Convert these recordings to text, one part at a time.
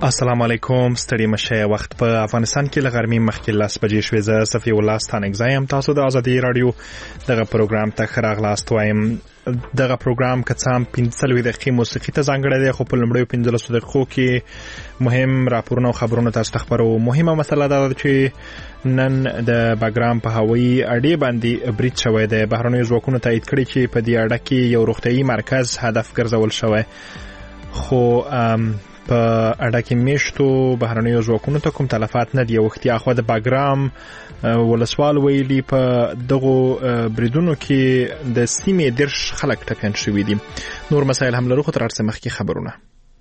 السلام علیکم. ستړي مشه. وخت په افغانستان کې لغرمې مخکې 10 بجې شوې. زه صفي الله ستانګزایم. تاسو د ازادي رادیو دغه پروګرام ته خراغلاست وایم. دغه پروګرام کڅام 15 دقیقې موسیقي ته ځانګړی دی، خو په لومړیو 15 دقیقو کې مهم راپورونه او خبرونه تاسو ته خبرو. مهمه مسله دا ده چې نن د باګرام په هوایي اډې باندې برید شوی دی. بهرنیو ځواکونو تایید کړی چې په دې اډه کې یو روغتیايي مرکز هدف ګرځول شوی، خو په اډه کې میشتو بهرنیو ځواکونو ته کوم تلفات نه دي. وختي اخوا د باګرام ولسوال ویلي په دغو بریدونو کې د سیمې 10 خلک ټپیان شوي دي. نور مسایل هم لرو، خو تر هر څه مخکې خبرونه.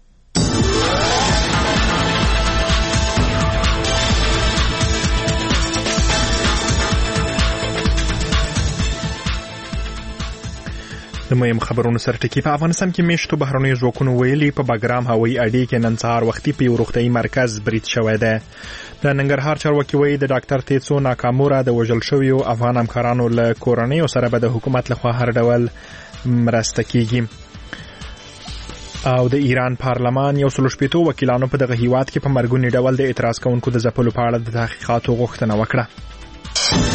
د مهم خبرونو سره ټکی. په افغانستان کې میشتو بهرنیو ځواکونو ویلي په باګرام هوایي اډې کې نن سهار وختي په یو روغتیايي مرکز برید شوی دی. د ننګرهار چارواکي وایي د ډاکټر تیڅو ناکامورا د وژل شویو افغان همکارانو له کورنیو سره به د حکومت لخوا هر ډول مرسته کیږي. او د ایران پارلمان 160 وکیلانو په دغه هیواد کې په مرګوني ډول د اعتراض کوونکو د ځپلو په اړه د تحقیقاتو غوښتنه وکړه.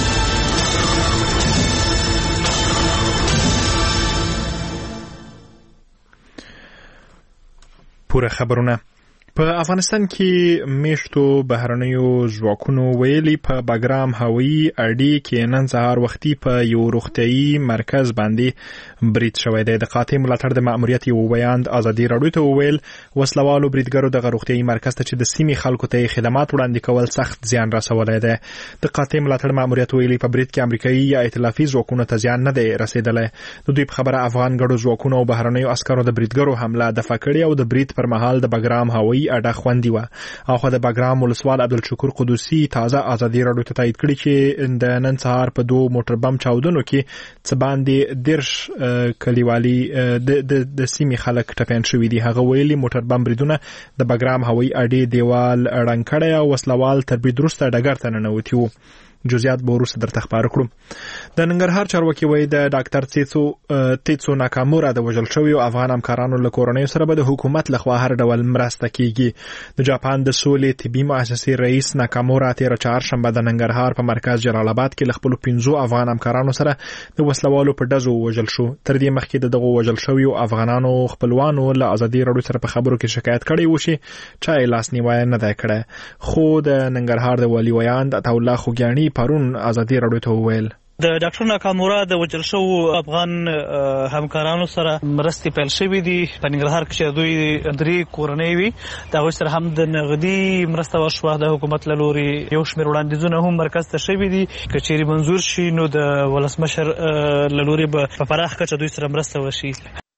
پوره خبرونه. په افغانستان کې میشتو بهرنیو ځواکونو ویلي په باګرام هوایي اډې کې نن سهار وختي په یو روغتیايي مرکز باندې برید شوی دی. د قاطع ملاتړ د مأموریت یو بیان ازادي راډیو ته وویل وسلوالو بریدګرو دغه روغتیايي مرکز ته چې د سیمې خلکو ته خدمات وړاندې کول سخت زیان رسولی دی. د قاطع ملاتړ مأموریت ویلي په برید کې امریکایي یا ائتلافي ځواکونو ته زیان نه دی رسیدلی. د دوی په خبره افغان ګډو ځواکونو او بهرنیو عسکرو د بریدګرو حمله دفع کړې او د برید پر مهال د باګرام هوایي اډه خوندي و. اخو د باګرام ولسوال عبدالشکور قدوسی تازه ازادي راډیو ته تایید کړی چې د نن سهار په 2 موټر بم چاودنو کې څه باندې 10 کلیوالي د سیمې خلک ټپیان شوي دي. هغه ویلي موټر بم بریدونه د باګرام هوایي اډې دیوال ړنګ کړی او وسلوال تر برید وروسته ډګر ته ننوتي وو. جزئیات به وروسته درته خبر کړم. د ننګرهار چارواکي وایي د ډاکټر تیڅو ناکامورا د وژل شویو افغان همکارانو له کورنیو سره به د حکومت لخوا هر ډول مرسته کیږي. د جاپان د سولې طبي مؤسسې رئیس ناکامورا تیر چهارشنبه د ننګرهار په مرکز جلال آباد کې له خپلو 15 افغان همکارانو سره د وسلوالو په ډزو وژل شو. تر دې مخکې د دغو وژل شویو افغانانو خپلوانو له ازادي راډیو سره په خبرو کې شکایت کړی و چې چا یې لاسنیوی نه دی کړی. خو د ننګرهار د والي ویاند عطاالله خوګیاڼي پرون ازادي راډیو ته وویل د ډاکټر ناکامورا د وژل شوو افغان همکارانو سره مرستې پیل شوې دي. په ننګرهار کې چې دوی 3 کورنۍ وي د هغوی سره هم د نغدي مرسته وشوه. د حکومت له لوري یو شمېر وړاندیزونه هم مرکز ته شوي دي. که چیرې منظور شي نو د ولسمشر له لوري به په پراخ کچه دوی سره مرسته وشي.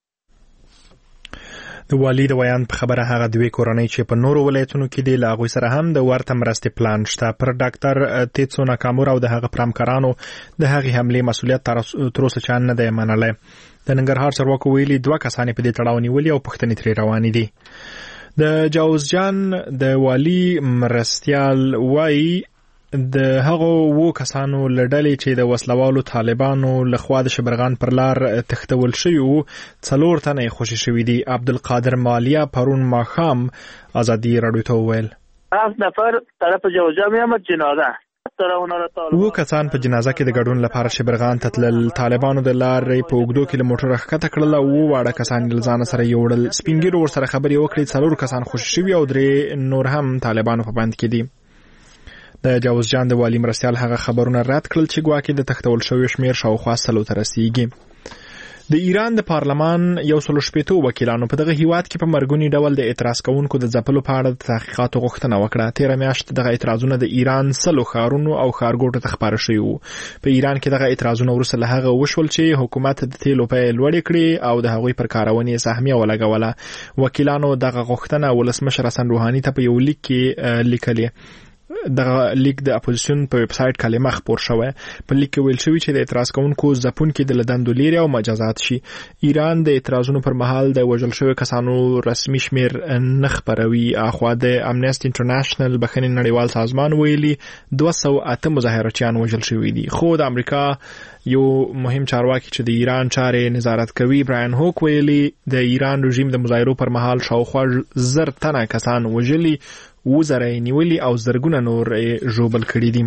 د والي د ویان په خبره هغه 2 کورنۍ چې په نورو ولایتونو کې دي له هغوی سره هم د ورته مرستې پلان شته. پر ډاکټر تیڅو ناکامورا او د هغه پرامکارانو د هغې حملې مسؤلیت تر اوسه چا نه دی منلی. د ننګرهار چارواکو ویلي 2 کسان په دې تړاو نیولي او پوښتنې ترې روانې دي. د جاوزجان د والي مرستیال وایي د هغو 2 کسانو لړلې چې د وسلوالو طالبانو لخوا د شبرغان پر لار تختول شوي وو 4 تنه خوشي شوي دي. عبدالقادر مالیا پرون ماښام ازادي راډیو ته وویل 7 نفر طرف جوزجان هم جنازه 2 کسان په جنازه کې د ګډون لپاره شبرغان ته تلل. طالبانو د لارې په اوږدو کیلومتره ښکته کړل او 2 واړه کسان له ځانه سره یوړل. سپینګیرو ورسره خبرې وکړې. 4 کسان خوشي شوي او 3 نور هم طالبانو په بند کې دي. د جاوزجان د والي مرستیال هغه خبرونه رد کړل چې ګواکې د تختول شویو شمېر شاوخوا 100 ته رسیږي. د ایران د پارلمان 160 وکیلانو په دغه هیواد کې په مرګوني ډول د اعتراض کوونکو د ځپلو په اړه د تحقیقاتو غوښتنه وکړه. تیره میاشت دغه اعتراضونه د ایران 100 ښارونو او ښارګوټو ته خپاره شوي وو. په ایران کې دغه اعتراضونه وروسته له هغه وشول چې حکومت د تیلو بیې لوړې کړې او د هغوی پر کارونې سهمیه ولګوله. وکیلانو دغه غوښتنه ولسمشر حسن روحاني ته په یو لیک کې لیکلې. د لیک د اپوزیشن په ویب سټ کلمه خبر شوه. په لیک کې ویل شوی چې د اعتراض کوونکو ځپونکو د لدندو لري او مجازات شي. ایران د اعتراضونو پر مهال د وژل شوی کسانو رسمي شمیر نه خبروي. اخوا د امنیسټي انټرنیشنل بخښنې نړیوال سازمان ویلي 208 مظاهرچیان وژل شوي دي. خو د امریکا یو مهم چارواکي چې د ایران چارې نظارت کوي برایان هوک ویلي د ایران رژیم د مظاهرو پر مهال شاوخوا 1000 تنه کسان وژلي، 1000 نیولي او زرګونه نور ژوبل کړي دي.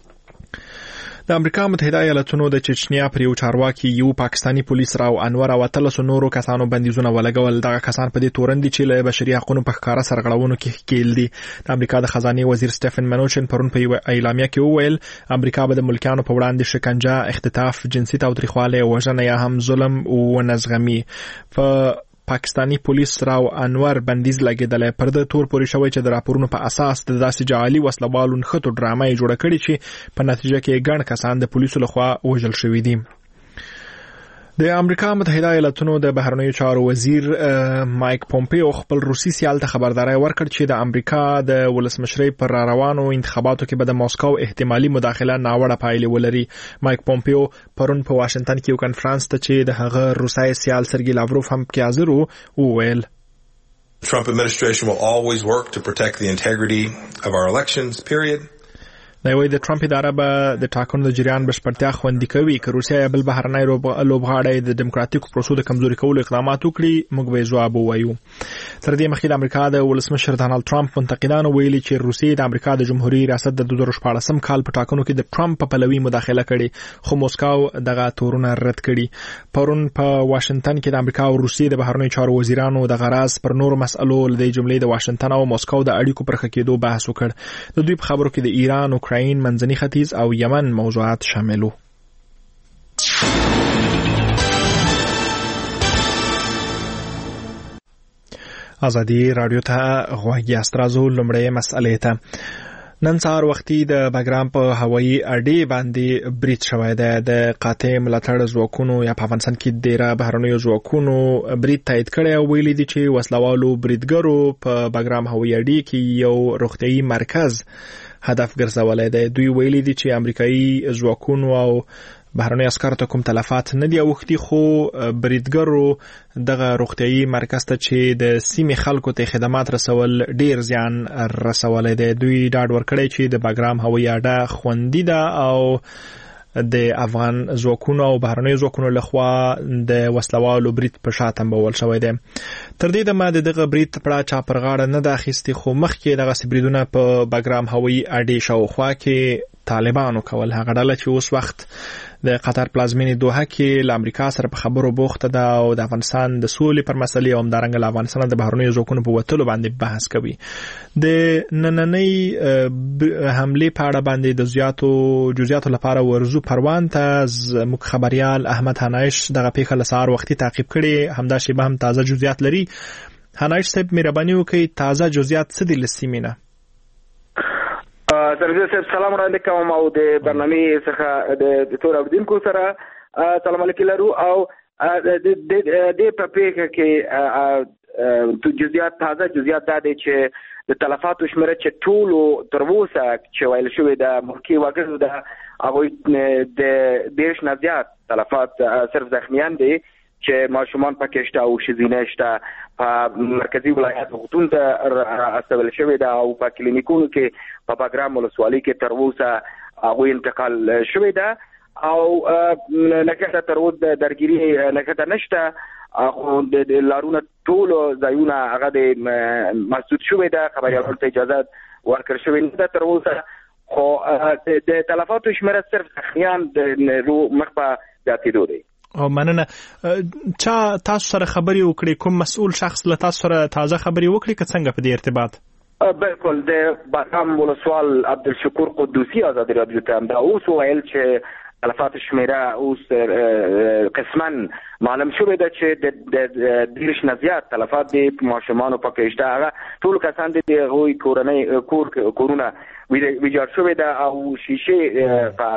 د امریکا متحده ایالاتونو د چچنیا پر یو چارواکي یو پاکستانی پولیس راو انور او 13 نورو کسانو بندیزونه ولګول. دغه کسان په دې تورن دي چې له بشري حقوقو په ښکارا سرغړونو کې ښکیل دي. د امریکا د خزانه وزیر سټیفن منوچن پرون په اعلامیه کې وویل امریکا به د ملکانو په وړاندې شکنجه، اختطاف، جنسي تاوتریخوالی، وژنه یا هم ظلم او نزغمي. په پاکستانی پولیس راو انور بندیز لګیدل پر د تور پوري شوی چې د راپورونو په اساس د داسې جعلي وسلوالو نخټو ډرامه جوړه کړې چې په نتیجه کې ګڼ کسان د پولیسو لخوا وژل شوي دي. د امریکا متحده ایالاتونو د بهرنیو چارو وزیر مایک پومپیو خپل روسي سیال ته خبرداري ورکړ چې د امریکا د ولسمشرۍ پر روانو انتخاباتو کې به د ماسکو احتمالي مداخله ناوړه پایلې ولري. مایک پومپیو پرون په واشنگټن کې یو کنفرانس ته چې د هغه روسي سیال سرګي لاوروف هم پکې حاضر وو وویل The Trump administration will always work to protect the integrity of our elections, period. د ټرمپ اداره به د ټاکنو د جریان بشپړتیا خوندي کوي. که روسیه بل بهرنی لوبغاړی د دیموکراتیکو پروسو د کمزوري کولو اقدامات وکړي موږ به جواب ووایو. تر دې مخکې د امریکا د ولسمشر ډانلډ ټرمپ منتقدانو ویلي چې روسیه د امریکا د جمهوریت ریاست د 2014 کال په ټاکنو کې د ټرمپ په پلوي مداخله کړې، خو موسکو دغه تورونه رد کړي. پرون په واشنگټن کې د امریکا او روسیې د بهرنیو چارو وزیرانو د غراز پر نورو مسألو د جملې د واشنگټن او موسکو د اړیکو پر ښه کېدو بحث وکړ. د دوی په خبرو کې د ایران، اوکراین، منځني ختیځ او یمن موضوعات شامل وو. ازادي رادیو ته غوږ یاست. راځو لومړی مسئلې ته. نن سهار وختي د بګرام په هوایي اډې باندې برید شوی دی. د قاطع ملاتړ ځواکونو یا په افغانستان کې ډیره بهرنیو ځواکونو برید تایید کړی او ویلي دي چې وسلوالو بریدګرو په بګرام هوایي اډې کې یو روغتیايي مرکز هدف ګرځولای دی. دوی ویلي دي چې امریکایي ځواکونو او بهرنیو عسکرو ته کوم تلفات نه دي اوښتي، خو بریدګرو دغه روغتیايي مرکز ته چې د سیمې خلکو ته خدمات رسول ډیر زیان رسولی دی. دوی ډاډ ورکړی چې د بګرام هوایي اډه خوندي ده او د افغان ځواکونو او بهرنیو ځواکونو لخوا د وسلوالو برید په شا تنبول شوی دی. تر دې دمه د دغه برید پړه چا پر غاړه نه ده اخیستې، خو مخکې دغسې بریدونه په بګرام هوایي اډې شاوخوا کې طالبانو کول. هغه ډله چې اوس وخت د قطر پلازمینې دوحه کې له امریکا سره په خبرو بوخته ده او د افغانستان د سولې پر مسلې او همدارنګه له افغانستان د بهرنیو ځواکونو په وتلو باندې بحث کوي. د نننۍ حملې په اړه باندې د جزئیاتو لپاره ورزو پروان ته زموږ خبریال احمد حنایش دغه پیښه له سهار وختي تعقیب کړي. همدا شیبه هم تازه جزئیات لري. حنایش صاحب مهرباني وکړئ، تازه جزئیات څه دي له سیمې نه؟ درځه صاحب سلام علیکم او د برنامه څخه د دکتور عبدالکو سره سلام علیکم لرو او د په پیښه کې جزئیات تازه جزئیات ده چې د تلفاتو شمیره چې ټولو تر اوسه چې ویل شوی د ملکي وګړو د هغوی د دیش نه زیات تلفات صرف زخمیان دي چې ماشومان پکې شته او ښځینه شته. په مرکزي ولایت غوټون ته استول شوی ده او په کلینیکونو کې په بګرام ولسوالۍ کې تر اوسه هغوی انتقال شوی ده او نکته تر اوسه د درګیري نکته نشته، خو د لارونه ټولو ځایونه هغه د مسدود شوی ده. خبریالانو ته اجازه ورکړل شوې نه ده تر اوسه، خو د تلفاتو شمیره صرف زخمیان د مخ په زیاتېدو دی. او مننه. چا تاسو سره خبرې وکړې؟ کوم مسؤل شخص له تاسو سره تازه خبرې وکړي که څنګه په دې ارتباط؟ بالکل د بګرام ولسوال عبدالشکور قدوسی ازادي رادیو ته دا اوس ویل چې تلفات شمیره اوس قسما معلوم شوی ده چې د دیرش نه زیات تلفات دي ماشومانو پکې شته. هغه ټول کسان دي هغوی کورونه ویجاړ شوی ده او شیشه په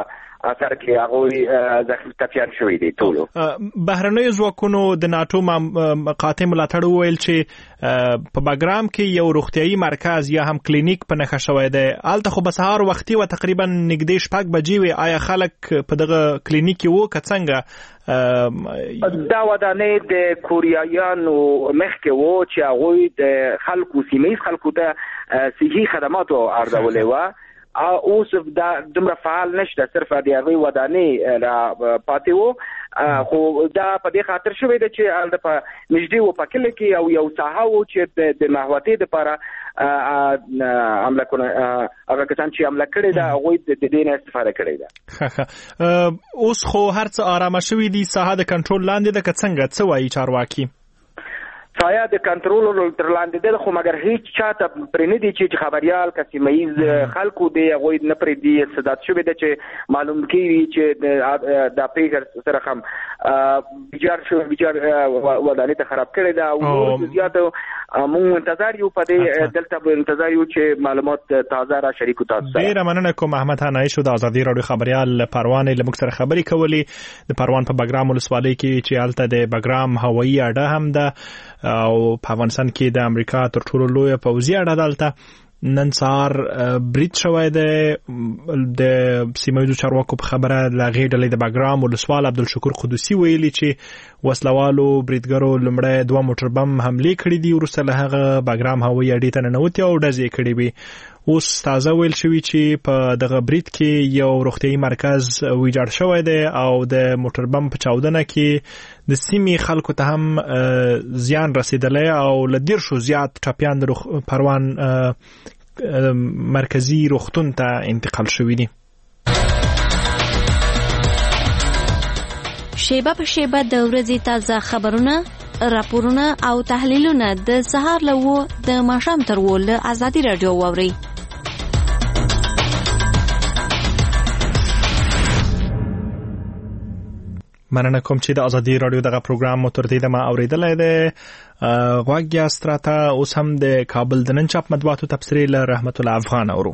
اثر کې هغه زخمی ټپيان شوی دي ټول. بهرنیو ځواکونو د ناتو قاطع ملاتړ وویل چې په باګرام کې یو روغتيایي مرکز یا هم کلینیک په نښه شوی دی. الته خو به سهار وختي و تقریبا نږدې 6 بجې وي. آیا خلک په دغه کلینیک کې وو که څنګه؟ دا ودانې د کوریایانو مخکې وو چې هغوی د خلکو سیمه خلکو ته صحي خدماتو ارزولې وه. اوس دا دومره فعال نشته، صرف د هغې ودانې را پاتې وو. خو دا په دې خاطر شوی دی چې هلته په نږدې و په کلي کې یو ساحه وو چې د محوطې دپاره حمله هغه کسان چې حمله کړې ده هغوی د دې نه استفاده کړې ده. اوس خو هر څه آرامه شوي دي، ساحه د کنټرول لاندې ده که څنګه؟ څه وایي چارواکي؟ سایه د کنټرول تر لاندې ده، خو مګر هیڅ چاته پرې نه دي چې خبريال که سیمه‌ییز خلکو دی هغوی نه پرې دي صدات شوی ده چې معلوم کیږي چې د پیښه سره هم بجار ودانې ته خراب کړی ده. او زیات موږ انتظار یو په دې دلته به انتظار یو چې معلومات تازه را شریکو تاسو سره. ډیره مننه کوم احمد هنایي شو د ازادي رادیو خبريال پروان له موږ سره خبرې کولې. د پروان په باګرام ولسوالۍ کې چې الته د باګرام هوایي اډه هم ده او په افغانستان کې د امریکا تر ټولو لوی پوځي اډه دلته نن سهار برید شوی دی. د سیمه‌ییزو چارواکو په خبره لاغې ډلې د باګرام ولسوال عبدالشکور قدوسي ویلي چې وسلوالو بریدګرو لومړی 2 موټر بم حملې کړې دي، وروسته له هغه باګرام هوایي اډې ته ننوتې او ډزې کړې وي. اوس تازه ویل شوی چې په دغه برید کې یو روغتيایي مرکز ویجاړ شوی دی او د موټر بم په چاودنه کې د سیمې خلکو ته هم زیان رسیدلی او له 10 زیات ټپیان د پروان مرکزی روغتون ته انتقال شوی دي. شیبه په شیبه د ورځې تازه خبرونه، راپورونه او تحلیلونه د سهار له د ماښام تر له ازادي رادیو واورئ. مننه کوم چې د ازادي رادیو دغه پروګرام مو تر دې دمه اوریدلی دی. غوږ یاست راته. اوس هم د کابل د نن چاپ مطبوعاتو تبصرې له رحمت الله افغان اورو.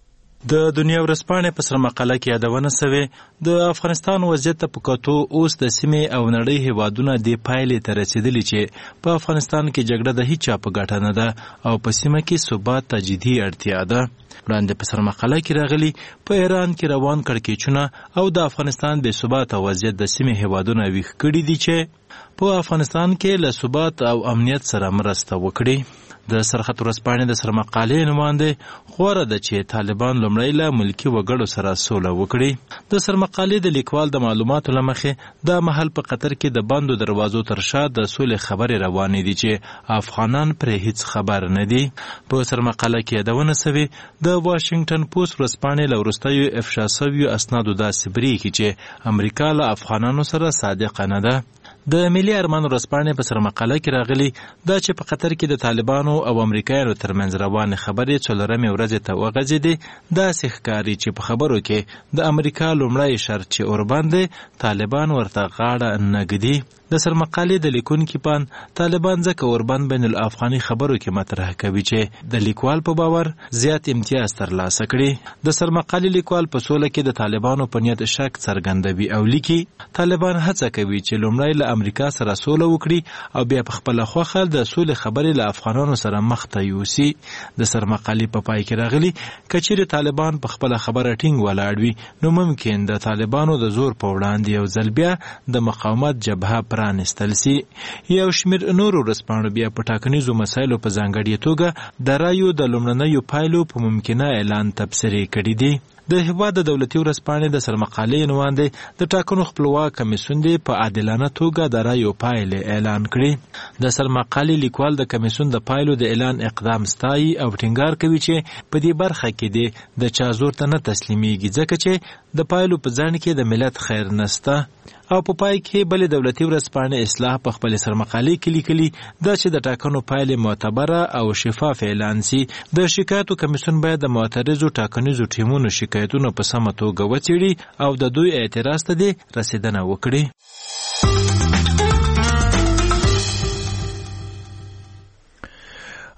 د دنیا ورځپاڼې په سره مقاله کې یادونه سوې د افغانستان وضعیت په کتو اوس د سیمې او نړۍ هیوادونه د پایلې ته رسیدلي چې په افغانستان کې جګړه د هیچا په ګټه نه ده او په سیمه کې ثبات ته جدي اړتیا ده. وړاندې په سره مقاله کې راغلي په ایران کې روان کړکېچونه او د افغانستان بې ثباته وضعیت د سیمې هیوادونه ویښ کړي دي چې په افغانستان کې له ثبات او امنیت سره مرسته وکړي. د سرخط ورځپاڼې د سره مقالې نوماندې غوره ده چې طالبان لومړی له ملکي وګړو سره سوله وکړي. د سره مقالې د لیکوال د معلوماتو له مخې دا مهال په قطر کې د بندو دروازو تر شا د سولې خبرې روانې دي چې افغانان پرې هیڅ خبر نه دي. په سره مقاله کې یادونه سوې د واشنګټن پوسټ ورځپاڼې له وروستیو افشا شویو اسنادو داسې بریښي چې امریکا له افغانانو سره صادقه نه ده. د ملي ارمان ورځپاڼې په سره مقاله کې راغلي دا چې په قطر کې د طالبانو او امریکایانو ترمنځ روانې خبرې 4مې ورځې ته وغځېدې. داسې ښکاري چې په خبرو کې د امریکا لومړی شرط چې اوربند دی طالبان ورته غاړه نه ږدي. د سر مقالې د لیکونکي پان طالبان ځکه اوربند بین الافغاني خبرو کې مطرح کوي چې د لیکوال په باور زیات امتیاز ترلاسه کړي. د سر مقالې لیکوال په سوله کې د طالبانو په نیت شک څرګندوي او لیکي طالبان هڅه کوي چې لومړی له امریکا سره سوله وکړي او بیا په خپل خوخه د سولې خبرې له افغانانو سره مخ ته یوسي. د سر مقالې په پای کې راغلي کچېرې طالبان په خپل خبره ټینګ ولاړ وي نو ممکن د طالبانو د زور په وړاندې یو ځل بیا د مقاومت جبهه پرانستل سي. یو شمېر نورو ورځپاڼو بیا په ټاکنیزو مسایلو په ځانګړې توګه د رایو د لومړنیو پایلو په ممکنه اعلان تبصرې کړي دي. د هیواد د دولتي ورځپاڼې د سرمقالې نوماندې د ټاکنو خپلواک کمیسیون دی په عادلانه توګه د رایو پایلې اعلان کړي. د سرمقالې لیکوال د کمیسیون د پایلو د اعلان اقدام ستایي او ټینګار کوي چې په دې برخه کې دی د چا زور ته نه تسلیمیږي ځکه چې د پایلو په ځان کې د ملت خیر نسته. او په پای کې بلې دولتي ورځپاڼې اصلاح په خپل سرمقالې کې لیکلي دا چې د ټاکنو پایلې معتبره او شفاف اعلان سي. د شکایتو کمیسیون باید د معترضو ټاکنیزو ټیمونو شکایتونه په سمه توګه وڅېړي او د دوی اعتراض ته دې رسیدنه وکړي.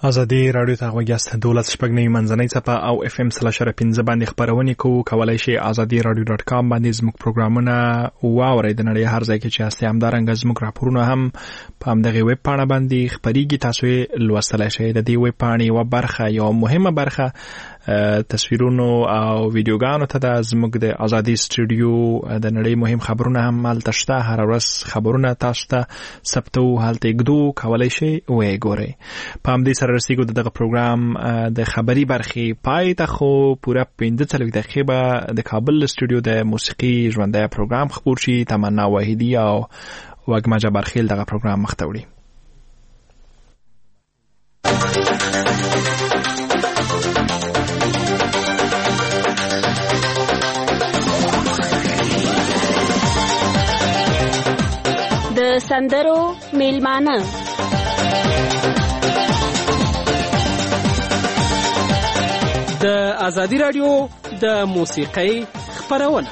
ازادي رادیو ته غوښتل 12 منځنۍ صفه او FM 3.15 باندې خبرونه کوو. کولای شئ azadiradio.com باندې زموږ پروګرامونه واورئ. د نړۍ هر ځای کې چې هستئ همدارنګه زموږ راپورونه هم په همدغه ویب پاڼه باندې خبريږي. تاسو یې لوستلای شئ. د دې ویب پاڼې یو برخه یو مهمه برخه تصویرونو او ویډیوګانو ته د زموږ د ازادي سټوډیو د نړۍ مهم خبرونه هم هلته شته. هر ورځ خبرونه تاسو ته ثبتو هلته یګدو کولای شئ وګورئ. په همدې سره رسیدو دغه پروګرام د خبري برخې پای ته خو پوره 45 دقیقې به د کابل سټوډیو د موسیقي ژوندۍ پروګرام خبر شي. تمنا واحدی او وګما جبرخیل دغه پروګرام مختوړي. د سندرو میلمانه د ازادي رادیو د موسیقۍ خبرونه.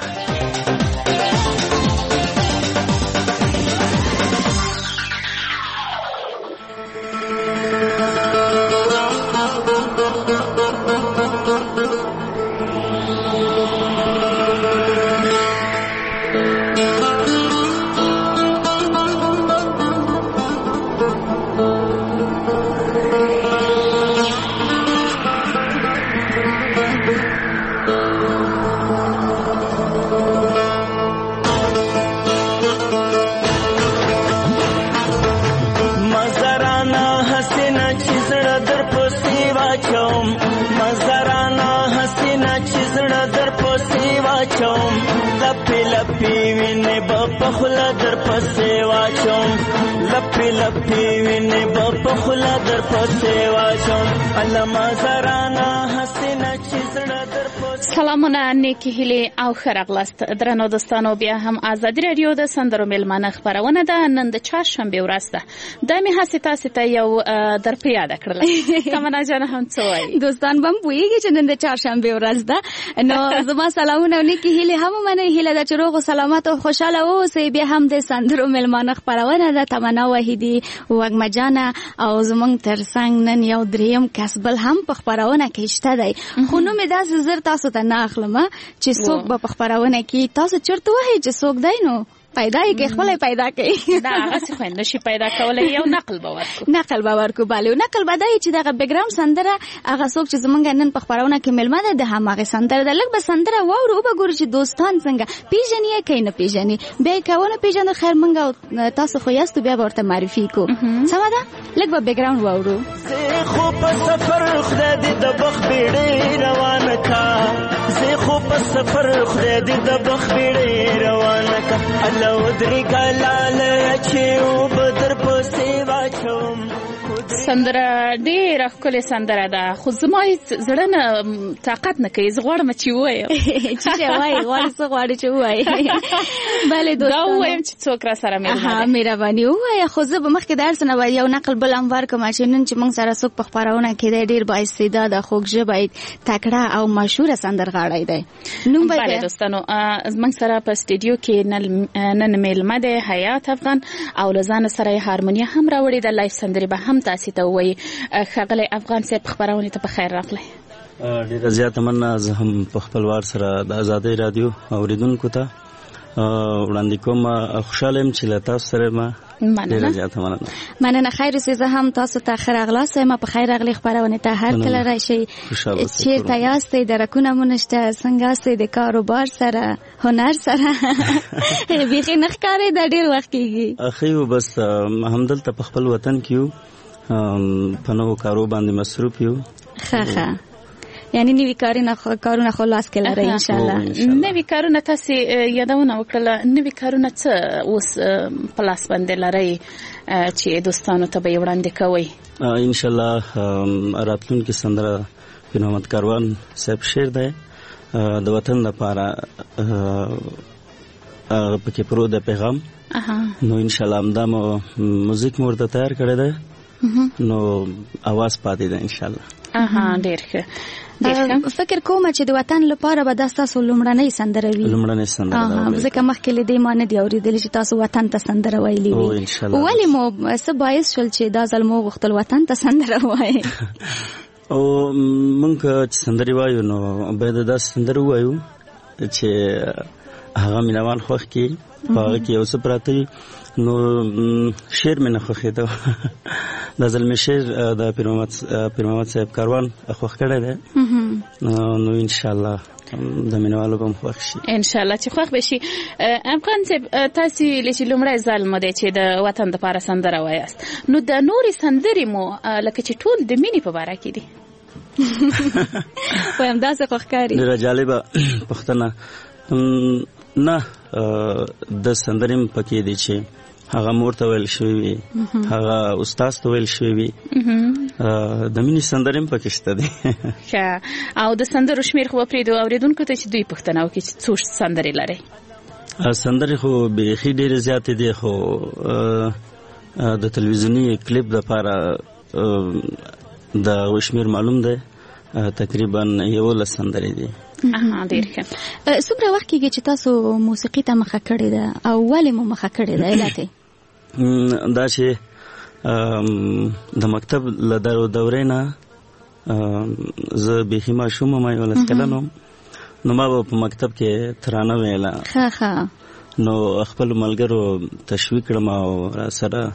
سلامونه نیکی هیله او خرغلاست درنو دوستانو. بیا هم ازادي رادیو د سندرو میلمانه خبرونه ده. نن د چهارشنبه ورځ ده. د می هسته تاسو ته یو در په یاد کړل. تمنا جان هم څه وایي دوستان بم پوېږي چې نن د چهارشنبه ورځ ده. نو زما سلامونه نیکی هیله هم منه هیله د چروغ سلامت او خوشاله اوسئ. بیا هم د سندرو میلمانه خبرونه ده. تمنا واحدی وګما جان او زمونږ ترڅنګ نن یو دریم کسبل هم په خبرونه کې شته دی. خو نو مې داس زر تاسو ته نه اخلم چې څوک به په خبرونه کې تاسو چرته وایي چې څوک دی نو پیدا یې خپل پیدا کوي. دا هغه څه خوند شي پیدا کولای یو نقل باور کو بالو نقل بدای چې دغه بیکګراوند سندره هغه څوک چې زمونږ نن په خبرونه کې ملما ده د همغه سندره د لګ به سندره وورو به ګور چې دوستان څنګه پیژنې کین نه پیژنې به کاونه پیژنې خیر مونږ تاسو خو یاستو بیا ورته معرفي کو سم ده لګ به بیکګراوند وورو. خو په سفر خدای دې د بخ بیړې روانه کا زه خو په سفر خدای دې د بخ بیړې روانه کا لو درې کاله چې او بدر په سیوا چوم. سندره ډېره ښکلې سندره ده خو زما زړه نه طاقت نه کوي. زه غواړم چې ووایم چې وایي غواړې څه غواړې چې ووایي. بله دوستانو دا ووایم چې څوک را سره مهرباني ووایه. خو زه به مخکې د هر څه نه یو نقل بل هم ورکړم چې نن چې موږ سره څوک په خپرونه کې دی ډېر بااستعداده خوږ ژبی تکړه او مشهوره سندرغاړی دی. نوم به بله دوستانو موږ سره په سټوډیو کې نن میلمه دی حیات افغان او له ځانه سره یې هارمونیا هم راوړې ده. لایف سندرې به هم تاسو ته وایي. ښاغلی افغان صاحب خبرونه ته په خیر راغلی. ډېره زیاته مننه. زه هم په خپل وار سره د ازادۍ رادیو اوریدونکو ته وړاندې کوم. خوشاله یم چې له تاسو سره ما ډېره زیاته مننه. خیر اوسئ. زه هم تاسو ته ښه راغلاست یم. په خیر راغلی خبرونه ته هر کله راشئ. چېرته یاستئ درکونه مو نشته څنګه یاستئ د کاروبار سره هنر سره بیخي نه ښکاري دا ډېر وخت کېږي. اخی بس همدلته په خپل وطن کې یو په نوو کارو باندې مصروف یو. ښه یعنی نوی کارونه خلاص کې لري ان شاء الله. نوی کارونه تاسو یادونه وکړه. نوی کارونه څه اوس پلاس باندې لري چې دوستانو ته به وړاندې کوي؟ ان شاء الله راتلونکي سندره محمد کاروان صاحب شعر دی د وطن لپاره پکې پرو د پیغام. نو ان شاء الله همدا موزیک مرته تیار کړی دی نو आवाज پاتې ده ان شاء الله. ډېر ښه. فکر کوم چې د وطن لپاره به دا تاسو لومړنۍ سندره وي. لومړنۍ سندره ځکه مخکې له دې ما نه دی اورېدلی چې تاسو وطن ته سندره ویلې وي. ولې مو څه باعث شول چې دا ځل مو غوښتل وطن ته سندره ووایئ؟ او موږ چې سندرې وایو نو باید داسې سندره ووایو چې هغه مینوال خوښ کړي، په هغه کې یو څه پراته وي. نو شعر مې نه خوښېده، دا ځل مې شعر د پیر محمد صاحب کاروان خوښ کړی دی. نو انشاءالله د مینوالو به هم خوښ شي، انشاءالله چې خوښ به شي. افغان صاحب تاسې چې لومړی ځل مو دی چې د وطن دپاره سندره وایاست، نو د نورې سندرې مو لکه چې ټول د مینې په باره کې دي. وایم داسې خو ښکاري. ډېره جالبه پوښتنه. نه د سندرې م پکې دي چې هغه مور ته ویل شوي وي، هغه استاد ته ویل شوي وي، د مینې سندرې م پکې شته دي. ښه، او د سندرو شمېر خو به پرېږدو اورېدونکو ته چې دوی پوښتنه وکړي چې څو سندرې لرئ؟ سندرې خو بیخي ډېرې زیاتې دي، خو د تلویزیوني کلیپ دپاره د هغوی شمېر معلوم دی، تقریبا 11 سندرې دي. ډېر ښه. څومره وخت کېږي چې تاسو موسیقي ته مخه کړې ده او ولې مو مخه کړې ده؟ علت دا چې د مکتب له دورې نه زه بیخي ماشوم یم، 11 کلن وم، نو ما به په مکتب کې ترانه ویله. نو خپلو ملګرو تشویق کړم او سره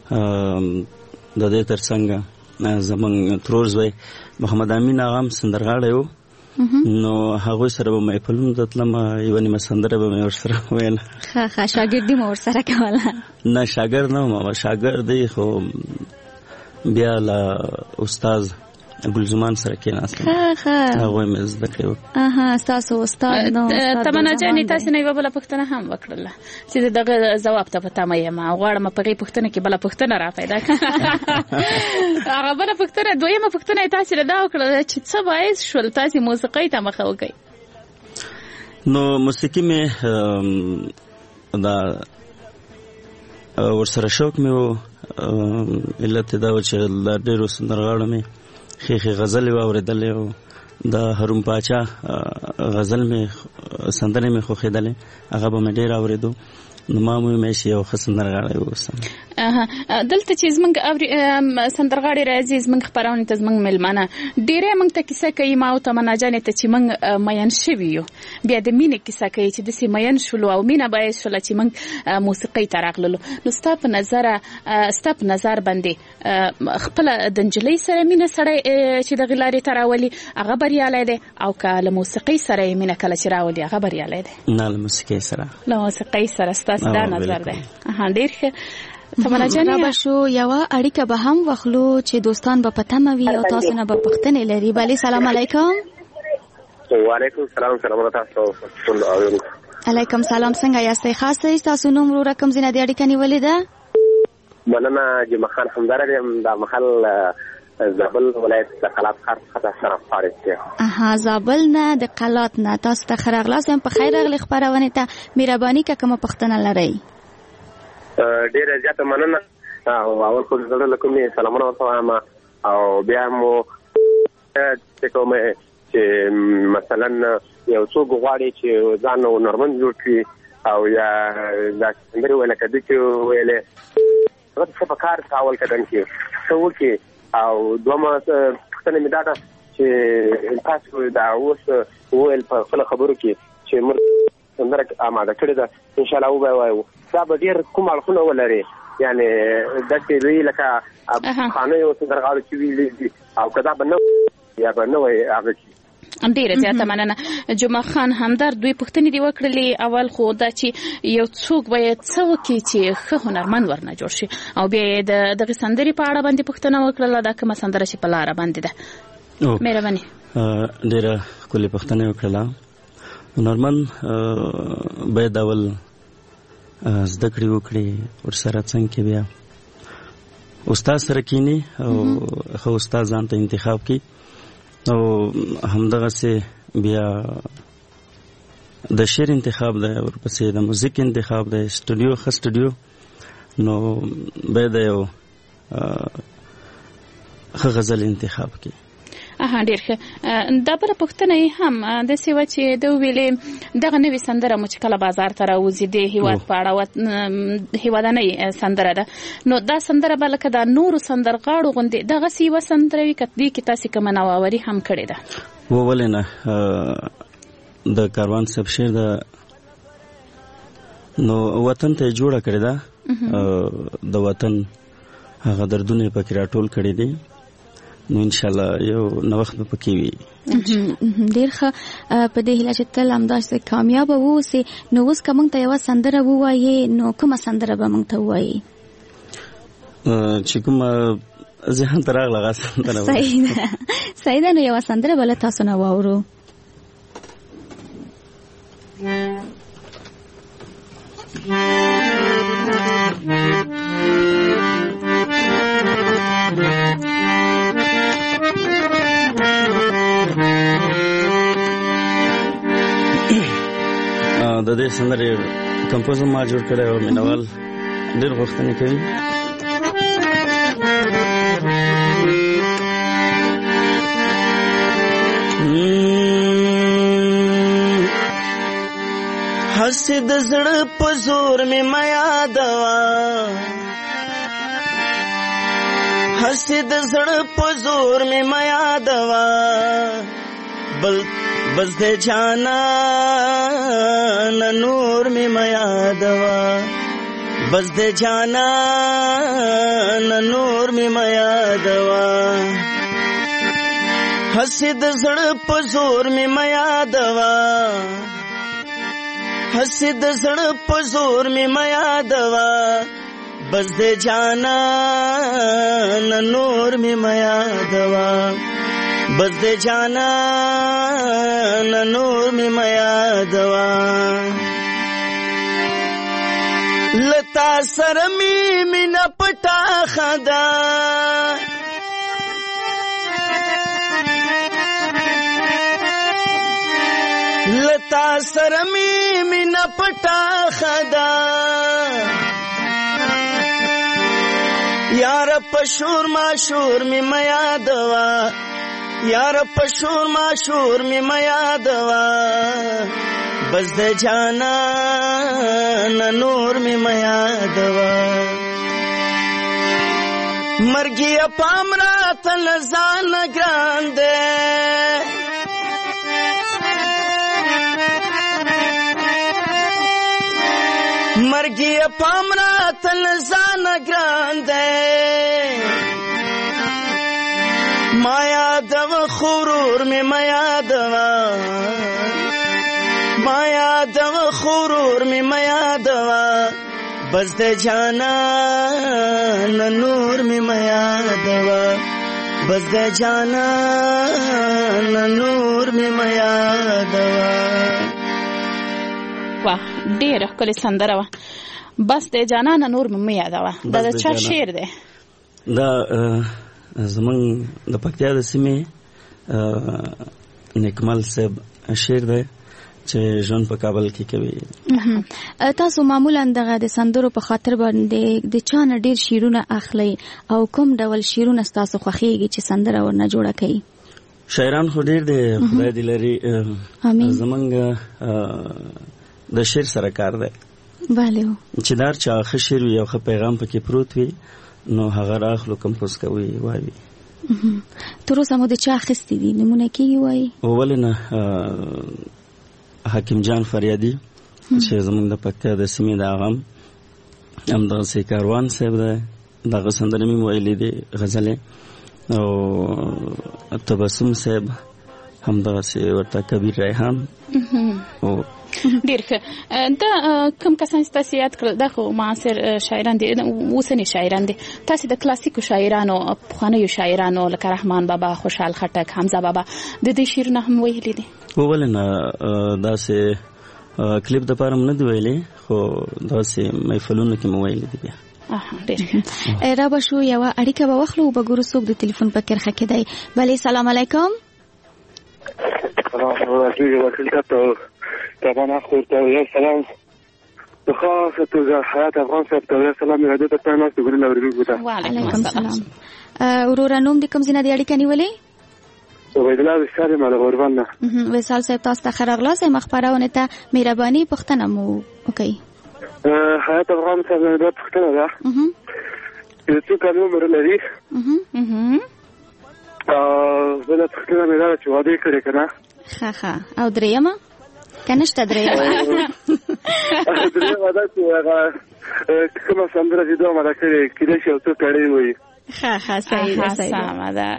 د دې تر څنګ زمونږ ترور زوی محمد امین هغه هم سندرغاړی و، نو هغوی سره به محفلونو ته تلم، یوه نیمه سندره به مې ورسره ویله. ښه شاګردي مو ورسره کوله؟ نه شاګرد نه وم، شاګرد دی خو بیا له استاد ګلزمان سره کېناستم، هغوی مې زده کړې وه. ستاسو استاد نو تمنا جانې تاسې نه یوه بله پوښتنه هم وکړله چې د دغه ځواب ته په تمه یم، غواړم په هغې پوښتنه کې بله پوښتنه را پیدا کړه. هغه بله پوښتنه، دویمه پوښتنه یې تاسې له دا وکړله چې څه باعث شول تاسې موسیقۍ ته مخه وکړئ؟ نو موسیقي مې دا ورسره شوق مې و، علت دا و چې دا ډېرو سندرغاړو مې ښې غزلې واورېدلې او د هروم پاچا غزل مې سندرې مې خوښېدلې، هغه به مې ډېر اورېدو. نو ما مې چې یو ښه سندرغاړی واوسم. دلته چې زموږ سندرغاړي راځي زموږ خپرونې ته زموږ مېلمانه ډېری موږ ته کیسه کوي، ما او تمنا جانې ته چې موږ مین شوي یو، بیا د مینې کیسه کوي چې داسې مین شولو او مینه باعث شوله چې موږ موسیقۍ ته راغللو. نو ستا په نظر باندې خپله د نجلۍ سره مینه سړی چې دغې لارې ته راولي هغه بریالی دی، او که له موسیقۍ سره یې مینه کله چې راولي هغه بریالی دی؟ نه، له موسیقۍ سره. له موسیقۍ سره ستاسې دا نظر دی. ډېر ښه. تمنا جانې به شو یوه اړیکه به هم واخلو چې دوستان به په تمه وي او تاسو نه به پوښتنې لري. بلې سلام علیکم. وعلیکم السلام. سلام تاسو ټول اورئ. علیکم سلام. څنګه یاستئ؟ خاصه تاسو نوم ورو رقم زینه دی اړیکه نیولې ده؟ مننه. جمعه خان همدار یم، دا محل زابل ولایت د قلات ښار څخه شرف فارغ دی. زابل نه د قلات نه. تاسو ته ښه راغلاست، په خیر راغلئ خپرونې ته. مهرباني که کومه پوښتنه لرئ؟ ډېره زیاته مننه. اول خو زه له کومې سلامونه ورته وایم، او بیا مو چې کومه چې مثلا یو څوک غواړي چې ځان هنرمند جوړ کړي او یا دا سندرې ویله که دوی چې ویلې هغه څه په کار اول قدم کې څه وکړي. او دومره پوښتنه مې دا ده چې تاسو دا اوس وویل په خپله خبرو کې چې موږ سندره اماده کړې ده، انشاءالله وبه وایو، دا به ډېر کوم اړخونه ولري؟ یعنې داسې وي لکه افغانیو سندرغاړو چې ویلي دي، او که دا به نه یا به نه وایي هغه چې ډیره زیاته مننه. جمعه خان همدار دوی پوښتنې دی وکړلې. اول خو دا چې یو څوک باید څه وکړي چې ښه هنرمند ورنه جوړ شي، او بیا یې د دغې سندرې په اړه باندې پوښتنه وکړله، دا کومه سندره چې په لاره باندې ده. مهرباني. ډېره ښکلې پوښتنه یې وکړله. هنرمند باید اول زده کړې وکړي، ورسره څنګ کې بیا استاد سره کینی او ښه استاد ځان ته انتخاب کړي، او همدغسې بیا د شعر انتخاب دی، ورپسې د موزیک انتخاب دی، سټوډیو ښه سټوډیو، نو باید یو ښه غزل انتخاب کړي. ډیر ښه. دا بل پښتنه هم د سیوا چې د ویلې دغه نوې سندره مو چې کله بازار ته راوځي د هیواد په اړه هیوادنۍ سندره ده، نو دا سندره به لکه د نورو سندرغاړو غوندې دغه سیوا سندره وي کتبي کې تاسو کوم نوآوري هم کړې ده؟ ولې نه، د کاروان صاحب شعر ده نو وطن ته جوړه کړې ده، د وطن هغه دردونه پکې راټول کړي دي، نو ان شاء الله یو نوښت به پکې وي. ډیر ښه. په دې هیله چې تل همداسې کامیاب اوسئ. نو اوس که موږ ته یوه سندره ووایې نو کومه سندره به موږ ته ووایې؟ چې کومه ذهن ته راغله هغه سندره. صحیح ده. نو یوه سندره به له تاسو نه واورو. د دې سندرې کمپوزر ما جوړ کړی او مینوال ډېر غوښتنې کوي. هسې د زړه په زور مې ما یادوه، هسې د زړه په زور مې ما یادوه، بس د جانان نور مې ما یادوه، بس د جانان نور مې ما یادوه، هسې د زړه په زور مې ما یادوه، هسې د زړه په زور مې ما یادوه، بس د جانان نور مې ما یادوه، بس د جانان نور مې ما یادوه، لتا سره مې مینه پټه خدا، لتا سره مې مینه پټه خدا، یار پشور ماشور مې ما یادوه، یار پشور ماشور مې ما یادوه، بس د جانان نور مې ما یادوه، مرګي پام راته ځان ګران دی، مرګي پام راته ځان ګران دی، ما یادوه غرور مې ما یادوه، ما یادوه غرور مې ما یادوه، بس د جانان نور مې ما یادوه، بس د جانان نور مې ما یادوه. واه ډېره ښکلې سندره وه. بس د جانان نور مې یادوه. دا د چا شعر دی؟ دا زمونږ د پکتیا د سیمې نیکمل صاحب شعر دی چې ژوند په کابل کې کوي. تاسو معمولا دغه د سندرو په خاطر باندې د چا نه ډېر شعرونه اخلئ او کوم ډول شعرونه ستاسو خوښیږي چې سندره ورنه جوړه کوي؟ شاعران خو ډېر دی، خدای دې لري. زمونږ د شعر سره کار دی. بله. چې دا چا ښه شعر وي او ښه پیغام پکې پروت وي نو هغه راخلو کمپوز کوي وایي. تر اوسه مو د چا اخیستي دي؟ نمونه کېږي وایي؟ ولې نه، حکیم جان فریادي چې زمونږ د پکتیا د سیمې د هغه همدغسې کاروان صاحب دی، دغه سندرې مې ویلې دي غزلې، او تبسم صاحب همدغسې ورته کبیر ریحان. ډېر ښه. دا کوم کسان چې تاسو یاد کړل دا خو معاصر شاعران دي، اوسني شاعران دي. تاسو د کلاسیکو شاعرانو پخوانیو شاعرانو لکه رحمان بابا، خوشحال خټک، حمزه بابا د دې شعرونه هم ویلي دي؟ ولې نه، داسې کلیپ دپاره م نه دي ویلي، خو داسې محفلونو کې م ویلي دي بیا. ډېر ښه. را به شو یوه اړیکه به واخلو، به ګورو څوک د تلیفون په کرښه کې دی. بلې سلام علیکم. طبعا اخوی تولیه سلام بخاصة توزیع حیات افغان صاحب تولیه سلام رادیو ته تایناست ګورې لوري بوده. وعلیکم السلام. وروره نوم دې کوم ځای نه دی اړیکه نیولې؟ عبیدالله وصال یم له غوربند نه. وصال صاحب تاسو ته ښه راغلاست. خپرونه ته مهرباني پوښتنه مو وکړئ. حیات افغان صاحب نه دا پوښتنه ده چې څو کاله عمر لري بله پوښتنه مې دا چې واده یې کړی که نه. ښه او درېیمه که نشته درېیمه درېیمه دا چې هغه کومه سندره چې دوه مده کړې کېدای شي یو څوک کړی وایي. ښه صحیح ده سمه ده.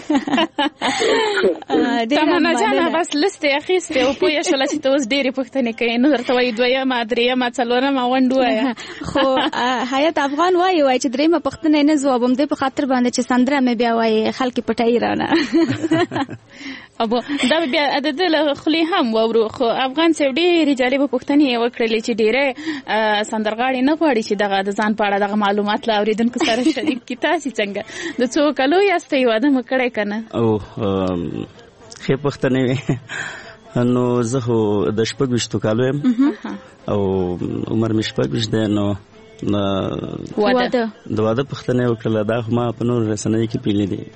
تمنا جانه بس لستې اخیستې او پوه شوله چې ته اوس ډېرې پوښتنې کوې نو درته وایي دویمه درېیمه څلورمه غونډ ووایه. خو حیات افغان وایي چې درېیمه پوښتنه یې نه ځوابم دی په خاطر باندې چې سندره مې بیا وایي خلک پټوي رانه. ابو دا بیا د ده له خولې هم واورو. خو افغان صاحب ډېرې جالبه پوښتنې یې وکړلې چې ډېری سندرغاړي نه غواړي چې دغه د ځان په اړه دغه معلومات له اورېدونکو سره شریک کړي. تاسې څنګه د څو کلو یاستئ واده مو کړی که نه؟ او ښې پوښتنې وې. نو زه خو د 26 کالو یم او عمر مې 26 دی. نو د واده پوښتنه یې وکړله. دا خو ما په نورو رسنیو کې پیلې دي.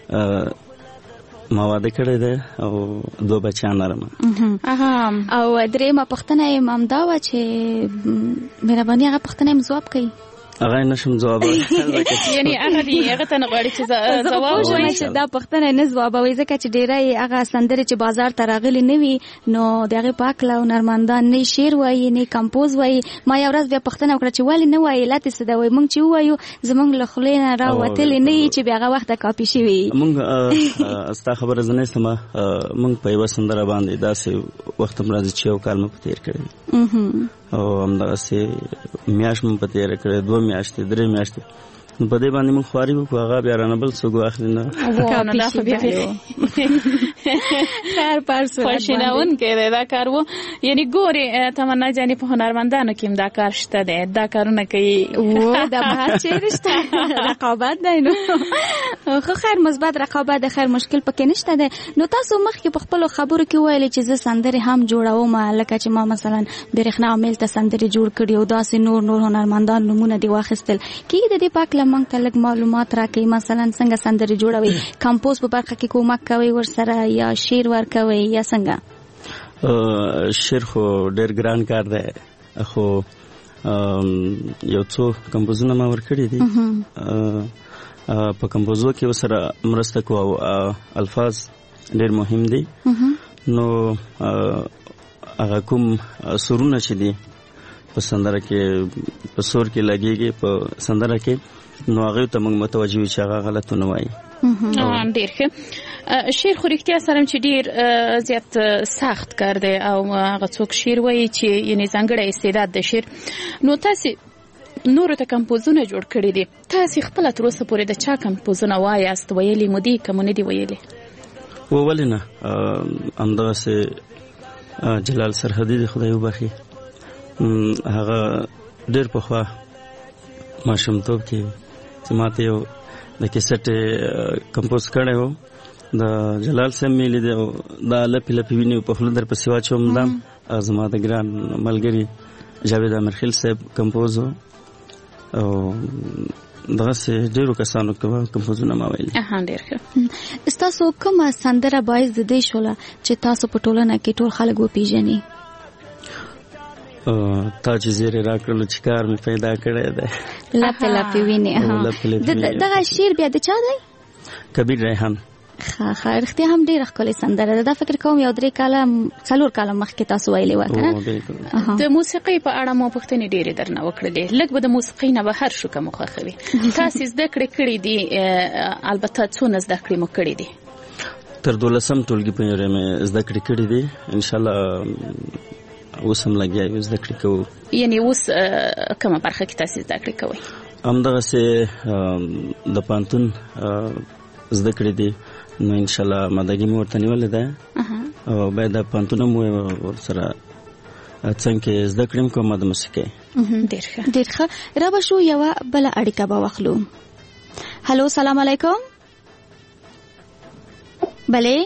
ما واده کړی دی او 2 بچیان لرم. او درېیمه پوښتنه یې همدا وه چې مهرباني هغه پوښتنه یې ځواب کوي. هغه نشم جوابوي. یعنی هغه ته نه غواړي چې ځواب ووایي چې دا پوښتنه نه ځوابوي ځکه چې ډېری هغه سندرې چې بازار ته راغلي نه وي نو د هغې په هکله هنرمندان نه شعر وایي نه کمپوز وایي. ما یو ورځ بیا پوښتنه وکړه چې ولې نه وایي علت یې څه ده؟ وایي موږ چې ووایو زموږ له خولې نه راوتلې نه وي چې بیا هغه وخته کاپي شوي. موږ ستا خبره زه نه یستمه. موږ په یوه سندره باندې داسې وخت هم راځي چې یو کال مو په تېر کړی او همدغسې میاشت مو په تېره کړې 2 میاشتې 3 میاشتې. نو په دې باندې موږ خواري وکړو. هغه بیا رانه بل څوک واخلي نه. خیر پرسو خوشینونکی دی دا کار و. یعنی ګورې تمنا جانې په هنرمندانو کې هم دا کار شته دی. دا کارونه کوي. دا بحث چیرې شته؟ رقابت دی نو خو خیر مثبت رقابت دی. خیر مشکل پکې نشته دی. نو تاسو مخکې په خپلو خبرو کې ویلې چې زه سندرې هم جوړوم لکه چې ما مثلا برېښنا میل ته سندرې جوړ کړي او داسې نور هنرمندان نومونه دې واخیستل. کېږي د دې په هکله موږ ته لږ معلومات راکړئ. مثلا څنګه سندرې جوړوئ؟ کمپوز په برخه کې کومک کوئ ورسره یا شعر ورکوئ یا څنګه؟ شعر خو ډېر ګران کار دی. خو یو څو کمپوزونه ما ورکړي دي. په کمپوزو کې ورسره مرسته کوو او الفاظ ډېر مهم دي. نو هغه کوم سرونه چې دي په سندره کې په سور کې لګېږي په سندره کې نو هغې ته موږ متوجه وي چې هغه غلط ونه وایي. ډېر ښه. شعر خو رښتیا سره چې ډېر زیات سخت کار دی او هغه څوک شعر وایي چې یعنې ځانګړی استعداد د شعر. نو تاسې نورو ته کمپوزونه جوړ کړي دي. تاسې خپله تر اوسه پورې د چا کمپوزونه وایاست؟ ویلي مو دي که مو نه دي ویلي؟ ولې نه. همدغسې جلال سرحدي دی خدای وبخي. هغه ډېر پخوا ماشومتوب کې چې ماته یو د کیسټ کمپوز کړی و د جلال صاحب مې لیدی او دا لپې لپې وینې په خوله در پسې واچوم. دا زما د ګران ملګري جاوید امیرخیل صاحب کمپوز و او دغسې ډېرو کسانو کمپوزونه ما ویلي. ډېر ښه. ستاسو کومه سندره باعث د دې شوله چې تاسو په ټولنه کې ټول خلک وپېژني؟ تا چې زیری راکړلو چې کار مې پیدا کړی دی. لپې لپې وینې. دغه شعر بیا د چا دی؟ کبیر ریحان. ښه رښتیا هم ډېره ښکلې سندره ده. دا فکر کوم 4 کاله مخکې تاسو ویلې وه که نه؟ د موسیقۍ په اړه مو پوښتنې ډېرې درنه وکړلې. لږ به د موسیقۍ نه بهر شو که مو خوښوي. تاسې زده کړې کړي دي البته څونه زده کړې مو کړي دي؟ تر 12م ټولګي پورې مې زده کړې کړي دي. انشاءالله اوس هم لګیا یو زده کړې کوو. یعنې اوس کومه برخه کې تاسې زده کړې کوئ؟ همدغسې د پوهنتون زده کړې دي. نو انشاءالله مادګي مې ورته نیولې ده او باید د پوهنتون هم ورسره څنګه کې زده کړې م کوم د موسیقۍ. ډېر ښه. را به شو یوه بله اړیکه به واخلو. هلو سلام علیکم. بلې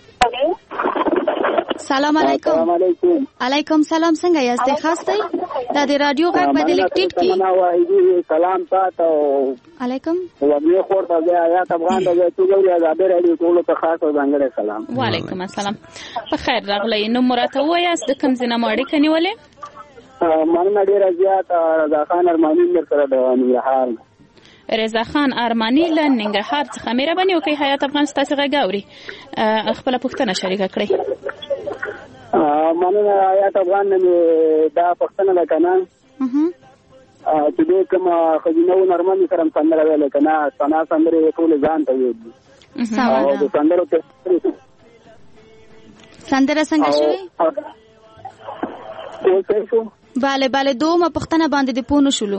سلام علیکم. علیکم سلام. څنګه یاستئ؟ ښه یاستئ؟ دا د رادیو غږ باندې لیکټ کی تمنا واحدی سلام تاسو علیکم وګړي خور ته آیات افغان ته ټول آزاد رادیو ټول ته خاص ځانګړی سلام. وعلیکم السلام. په خیر راغلی. نو مرته وایاست د کوم ځای نه ماړی کنيولې؟ مننه ډیره زیات. رضا خان ارمانی مر سره د ننګرهار. رضا خان ارمانی له ننګرهار څخه مهرباني وکړئ حیات افغان ستاسو غږ اوري خپل پوښتنه شریکه کړئ. مننه حیات افغان مې دا پوښتنه وکړه چې دې کوم خزینه نرمن سره څنګه ویل کنه سنا څنګه ټول ځان ته ویل او د څنګه ته څنګه شوی او bale دومره پښتنه باندې د پونو شلو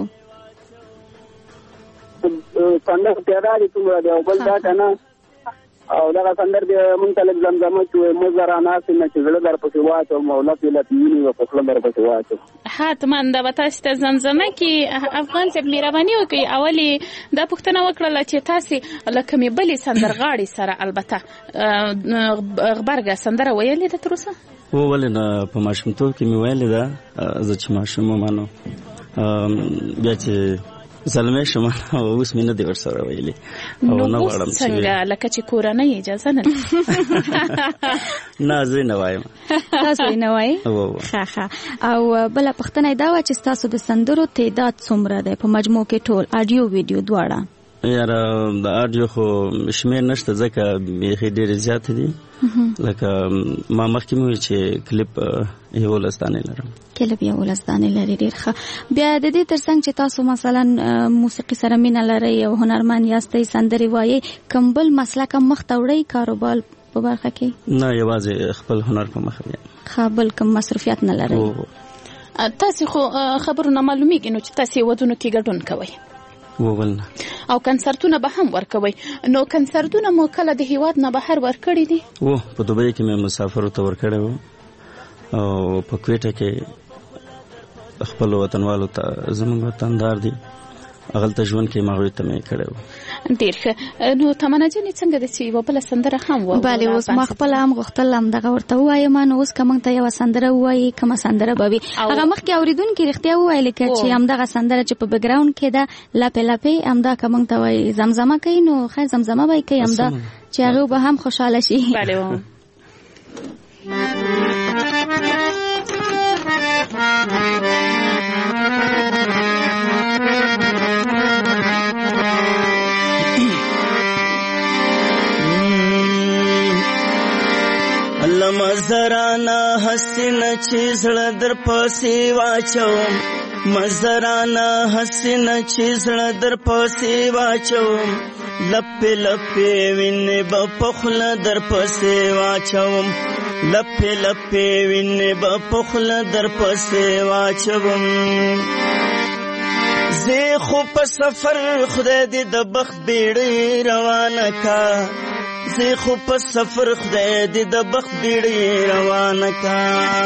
څنګه پیدا دي کومه دی او بل دا کنه او دا څنګه دی مونږ ته زمزمه چې مزرانه سینه چې زړه در پسې واچو مولا په لاتینی او په خپل در پسې واچو حتمان دا تاسو ته زمزمه کې افغان صاحب مهرباني وکړي اولی دا پښتنه وکړه چې تاسو لکه مې بلې سندرغاړي سره البته غبرګه سندره ویلې ده تر اوسه و ولنه په ماشومتوب کې مې ویلې ده زه چې ماشوم مانو بیا چې زلمه شمه اوس مې نه دی ورسره ویلي او نه وړم چې څنګه لکه چې کورنۍ اجازه نه نه زه نه وایم تاسو نه وای ښه او بل پښتنه دا و چې تاسو د سندرو تعداد څومره ده په مجموع کې ټول اډیو ویډیو دواړه یاره د اډیو خو شمیر نشته ځکه بیخي ډېر زیات دي لکه ما مخکې مې چې کلیپ یو لستانه لرم کلیپ یو لستانه لري ډېر ښه بیا د دې ترڅنګ چې تاسو مثلا موسیقي سره مینه لرئ او هنرمند یاستئ سندري وایي کوم بل مسلک مخ ته وړئ کاروبار په برخه کې نه یوازې خپل هنر په مخ دی ښه بل کوم مصرفیات نه لرئ تاسو خو خبرونه معلومیږي نو چې تاسو ودونو کې ګډون کوئ وولنه او کنسرتونه به هم ورکوي نو کنسرتونه مو کله د هیواد نه بهر ورکړي دي په دوبۍ کې مې مسافر ته ورکړی و او په کویټه کې خپل وطنوالو ته زموږ وطندار دي هغلته ژوند کې ماغوی ته مې کړی و ډېر ښه نو تمنا جانې څنګه ده چې یوه بله سندره هم ووایو بله اوس ما خپله هم غوښتل همدغه ورته ووایم نو اوس که موږ ته یوه سندره ووایي کومه سندره به وي هغه مخکې اورېدونکي رښتیا وویلې که چې همدغه سندره چې په بیکګراونډ کې ده لپې لپې همدا که موږ ته وایي زمزمه کوي نو خیر زمزمه به یې کوي همدا چې هغوی به هم خوشحاله شي بله مزرانا حسینه چې زړه در پسې واچوم مزرانا حسینه چې زړه در پسې واچوم لپې لپې وینې به په خوله در پسې واچوم لپې لپې وینې به په خوله در پسې واچوم زه خو په سفر خدای دې د بخت بیړۍ روانه کا زه خو په سفر خدای دې د بخت بیړۍ روانه کا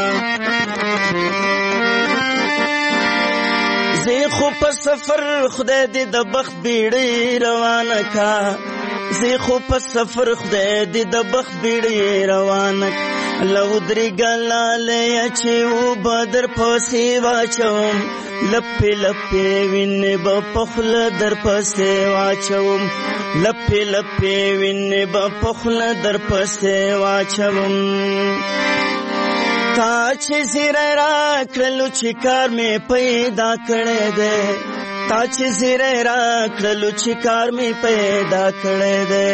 زه خو په سفر خدای دې د بخت بیړۍ روانه کا زه خو په سفر خدای دې د بخت بیړۍ روانه کا لو درې ګلاله چې و بدر پسې واچوم لپې لپې وینې به په خوله در پسې واچوم لپې لپې وینې به په خوله در پسې واچوم تا چې زیری راکړلو چې کار مې پیدا کړی دی تا چې زیری راکړلو چې کار مې پیدا کړی دی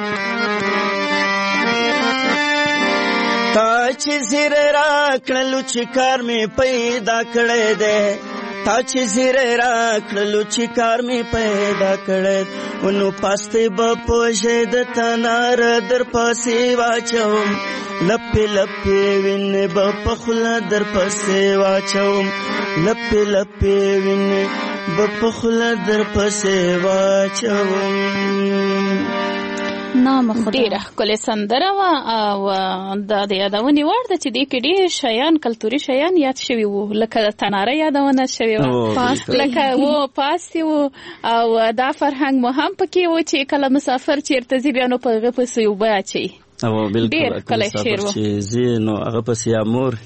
تا چې زیری راکړلو چې کار مې پیدا کړی دی تا چې زیری راکړلو چې کار مې پیدا کړی ونو پاستې به پوژې د تنار در پسې واچوم لپې لپې وینې به په خوله در پسې واچوم لپې لپې وینې به په خوله در پسې واچوم ډېره ښکلې سندره وه او دا د یادونې وړ ده چې دې کې ډېر شیان کلتوري شیان یاد شوي وو لکه تناره یادونه شوې وه لکه پاستې وو او دا فرهنګ مو هم پکې و چې کله مسافر چېرته ځي بیا نو په هغه پسې اوبه اچوي بالکل کله مسافر چې ځي نو هغه پسې یا مور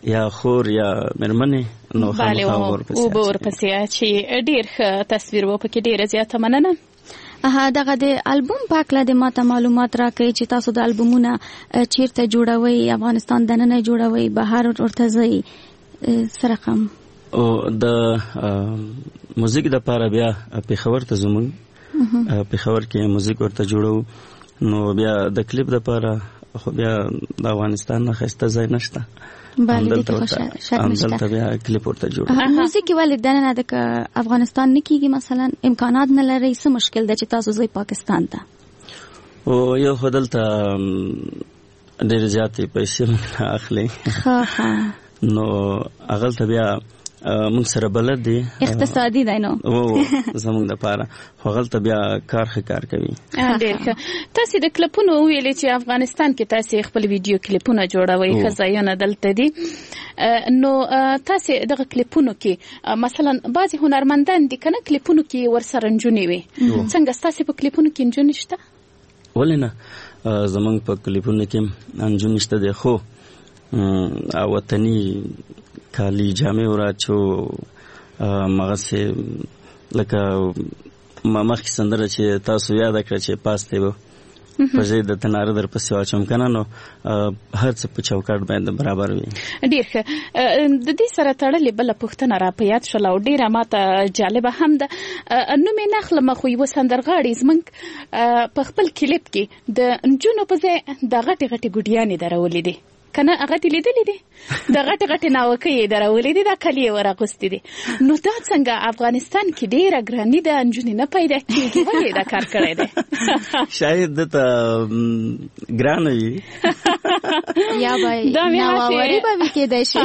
یا خور یا مرمنې نو خامخا ورپسې چې ډېر ښه تصویر و پکې ډېره زیاته مننه. دغه د البوم په اړه د ماته معلومات راکړئ چې تاسو د البومونه چیرته جوړوئ، افغانستان دننه جوړوئ، بهر ورته ځئ څه رقم؟ او د موزیک دپاره بیا پېښور ته ځو موږ، پېښور کې موزیک ورته جوړو. نو بیا د کلیپ دپاره خو بیا د افغانستان نه ښایسته ځای نشته، همدلته بیا کلیپ ورته جوړو. موزیک ولې دننه د افغانستان نه کېږي؟ مثلا امکانات نه لرئ؟ څه مشکل ده چې تاسو ځئ پاکستان ته؟ او یو خو دلته ډېرې زیاتې پیسې موږ نه اخلي، نو هغلته بیا موږ سره بلد دی، اقتصادي دی نو زموږ دپاره، خو هغلته بیا کار ښه کار کوي. ډېر ښه. تاسې د کلیپونو وویلې چې افغانستان کې تاسې خپل ویډیو کلیپونه جوړوئ، ښه ځایونه دلته دي. نو تاسې دغه کلیپونو کې مثلا بعضې هنرمندان دي که نه کلیپونو کې ورسره نجونې وي، څنګه ستاسې په کلیپونو کې نجونې شته؟ ولې نه، زموږ په کلیپونو کې نجونې شته دی، خو وطني کالی جامې وراچو مغسې لکه مخکې سندره چې تاسو یاد کړه چې پاستې به په ځای د تناره در پسې واچوم که نه، نو هر څه په چوکاټ باید برابر وي. ډېر ښه. د دې سره تړلې بله پوښتنه را په یاد شوله او ډېره ماته جالبه هم ده. نوم یې نه اخلم، خو یوه سندرغاړي زموږ په خپل کلیپ کې د نجونو په ځای د غټې غټې ګوډیانې درولې دي که نه؟ هغه دې لیدلې دي د غټې غټې ناوکۍ یې درولې دي، دا کالي یې وراغوستې دي. نو دا څنګه افغانستان کې ډېره ګراني ده، نجونې نه پیدا کېږي، ولې دا کار کړی دی؟ شاید دته ګرانه وي یا به ناواري به وي کېدای شي.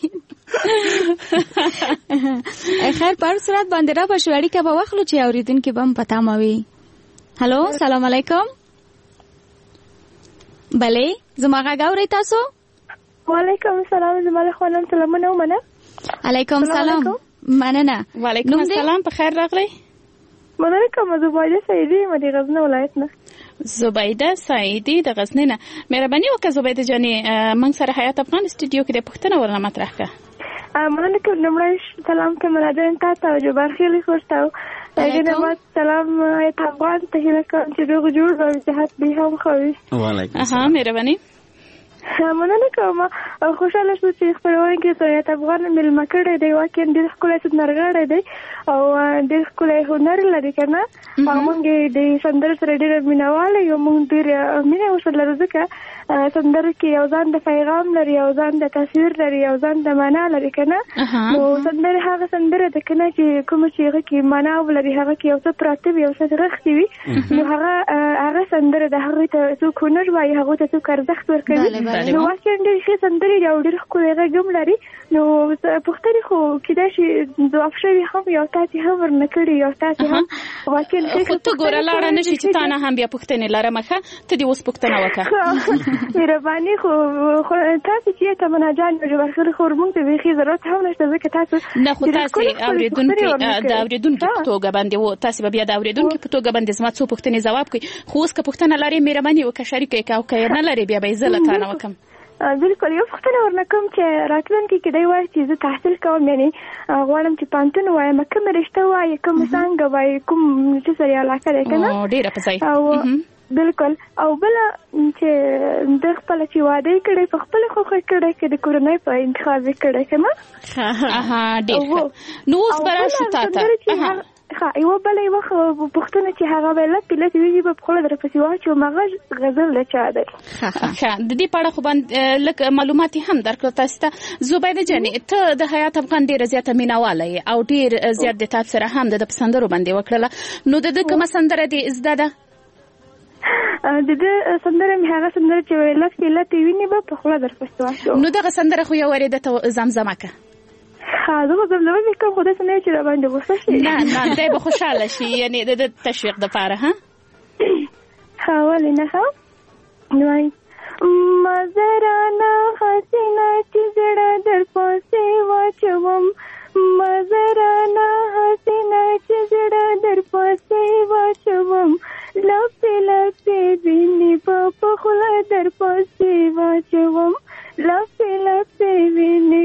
خیر په هر صورت باندې را به شو، اړیکه به واخلو چې اورېدونکي به هم په تمه وي. هلو، سلام علیکم. بله زما غږ اورئ تاسو؟ وعلیکم السلام، زما له خوا نن سلامونه ومنه. علیکم سلام، مننه. وعلیکم السلام، په خیر راغلی. مننه کوم. زبیده سعیدی یم د غزنی ولایت نه. زبیده سعیدی د غزنی نه. مهرباني وکړه زبیده جانې، موږ سره حیات افغان استودیو کې د پوښتنه ورنه مطرح کړه. مننه کوم. لومړی سلام کوم راځم تاسو او جبار خیلی خوشتاو. دغه سلام حیات افغان ته هیله کوم چې دوی جوړ او جهات به هم خوي. وعلیکم السلام. مهرباني. مننه کوم. خوشاله شو چې خبرونه کې حیات افغان ملما کړی دی، واقعا ډېر ښکلی سندرغاړی دی او ډېر ښکلی هنر لري که نه. موږ د سندرو سره ډېره مینهواله یو، موږ ډېر مینه ورسره لرو ځکه سندرو کې یو ځان د پیغام لري، یو ځان د تصویر لري، یو ځان د معنا لري که نه. نو سندره هغه سندره ده که نه چې کومه چې هغه کې معنا ولري، هغه کې یو څه پراته وي، یو څه رښتې وي، نو هغه سندره د هغې ته څوک هنر وایي، هغو ته څوک ارزښت ورکوي. نو واقعا ډېرې ښې سندرې دي او ډېر ښکلی غږ هم لري. نو پوښتنې خو کېدای شي ځواب شوي هم یو تاسې هم ورنه کړي، یو تاسې هم واقعا خو ته ګوره لاړه نه شي چې تا نه هم بیا پوښتنې لرم. ښه ته دې اوس پوښتنه وکړه. مهرباني. خو تاسو چې تمنا جان او ورخل خو موږ ته بیخي ضرورت هم نشته ځکه تاسو نه، خو تاسو اوریدونکو د اوریدونکو په توګه باندې وو، تاسو بیا د اوریدونکو په توګه باندې زما څو پوښتنې ځواب کړئ. خو اوس که پوښتنه لري مهرباني وکړه شریکه کې، او که نه لري بیا به یې زه له تا نه وکړم. بالکل. یو پوښتنه ورنه کوم چې راتلونکي کې دی وایي چې زه تحصیل کوم، یعنې غواړم چې پوهنتون ووایم، کومه رشته وایي، کومه څانګه وایي، کوم چې سره یې علاقه دی که نه؟ ډېره په ځای. بالکل. او بله چې د خپله چې واده یې کړی په خپله خوښه کړی که د کورنۍ په انتخاب یې کړی که نه؟ ډېر ښه. نو اوس به راشو تا ته. یوه بله یوه پوښتنه چې هغه به لپې لپې ویږي به په خوله در پسې واچوم، هغه غزل د چا دی؟ ښه، د دې په اړه خو باندې لږ معلومات هم درکړو تاسو ته. زبیده جانې، ته د حیات افغان ډېره زیاته مینهواله یې او ډېر زیات د تا سره هم د په سندرو باندې وکړله. نو د ده کومه سندره دې زده ده؟ د ده سندره مې هغه سندره چې لپې لپې ویني به په خوله در پسې واچوم. نو دغه سندره خو یو وارې ده ته زمزمه که. زه خو زمزمه مې کوم، خو داسې نه چې را باندې غوسه شي. نه دی به خوشحاله شي، یعنې د تشویق دپاره. ولې نه؟ وایي مزرانه حسینه چې زړه در پسې واچوم، مزرانه حسینه چې زړه در پسې واچوم، لپې لپې ویني په خوله در پسې واچوم، لپې لپې ویني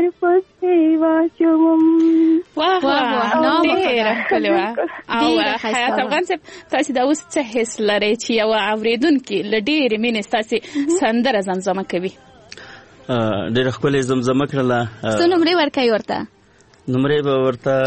پسې واچوم. واه ډېره ښکلې وه. او حیات افغان صاحب تاسې دا اوس څه حس لرئ چې یو اورېدونکي له ډېرې مینې ستاسې سندره زمزمه کوي؟ ډېره ښکلې زمزمه کړله. څو نمرې ورکوي ورته؟ نمرې به ورته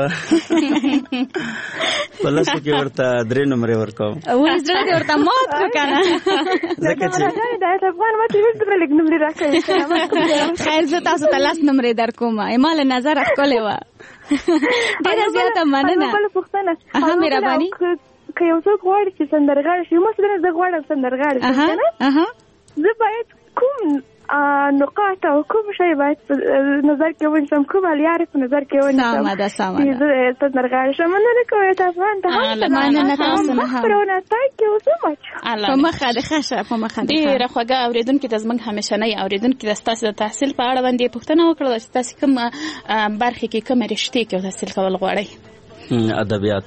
په لسو کې ورته 3 نمرې ورکوم. ولې زړه دې ورته مات کړو که نه؟ ځکه چې د حیات افغان ما ته هېڅ دومره لږ نمرې راکوي. خیر زه تاسو ته 10 نمرې در کوم. ما له نظره ښکلې وه. ډېره زیاته مننه. بله پوښتنه مهرباني. که یو څوک غواړي چې سندرغاړی شي، مثلا زه غواړم سندرغاړی شم که نه، زه باید کوم نقاط او کوم شی باید په نظر کې ونیسم، کوم الیارې په نظر کې ونیسم چې زه سندرغاړی شم؟ مننه کوم ته افغان ته مننه تاسو نه خبرونه تای کې اوس مچ په مخه د خشه په مخه ډېره خوږه اورېدونکي د زموږ همیشنۍ اورېدونکي د ستاسې د تحصیل په اړه باندې پوښتنه وکړله چې تاسې کوم برخې کې کومه رشتې کې تحصیل کول غواړئ؟ ادبیات.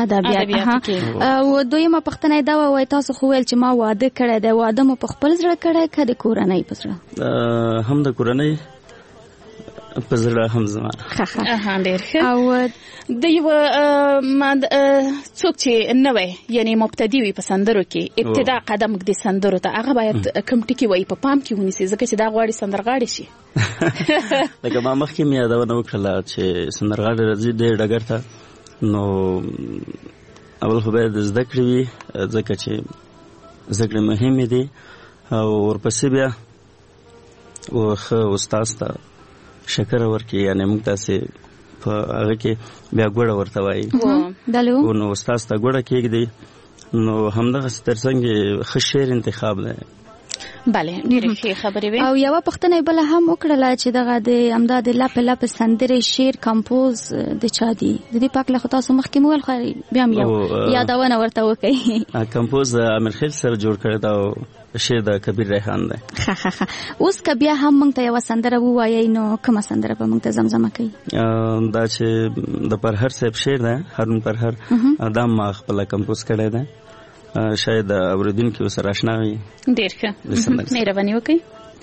او دویمه پوښتنه دا وه، تاسو خو ویل چې ما واده کړی دی، واده مو په خپل زړه کړی که د کورنۍ په زړه؟ هم د کورنۍ په زړه هم زما. ډېر ښه. او د یو څوک چې نوی یعنې مبتدي وي په سندرو کې، ابتدا قدم ږدي سندرو ته، هغه باید کوم ټکي وایي په پام کې ونیسي ځکه چې دا غواړي سندرغاړی شي؟ لکه ما مخکې مې یادونه وکړله چې سندرغاړی راځي دې ډګر ته، نو اول خو باید زده کړې وي ځکه چې زده کړې مهمې دي، او ورپسې بیا ښه استاد ته شکر ورکړي، یعنې موږ تاسې په هغه کې بیا ګوړه ورته وایي، نو استاد ته ګوړه کېږدي، نو همدغسې تر څنګ ښه شعر انتخاب دی. بله ډېرې ښې خبرې وې. او یوه پوښتنه یې بله هم وکړله چې دغه د همدا د لپې لپې سندرې شعر کمپوز د چا دي؟ د دې په هکله خو تاسو مخکې مو ویل، خو بیا هم یو یادونه ورته وکړئ. کمپوز امیر خیل سره جوړ کړی دا، او شعر د کبیر ریحان دی. اوس که بیا هم موږ ته یوه سندره ووایئ، نو کومه سندره به موږ ته زمزمه کوي؟ دا چې د پرهر صاحب شعر دی، هارون پرهر، دا ما خپله کمپوز کړی دی، شاید اوریدونکي ورسره اشنا وي. ډېر ښه، مهرباني وکړئ.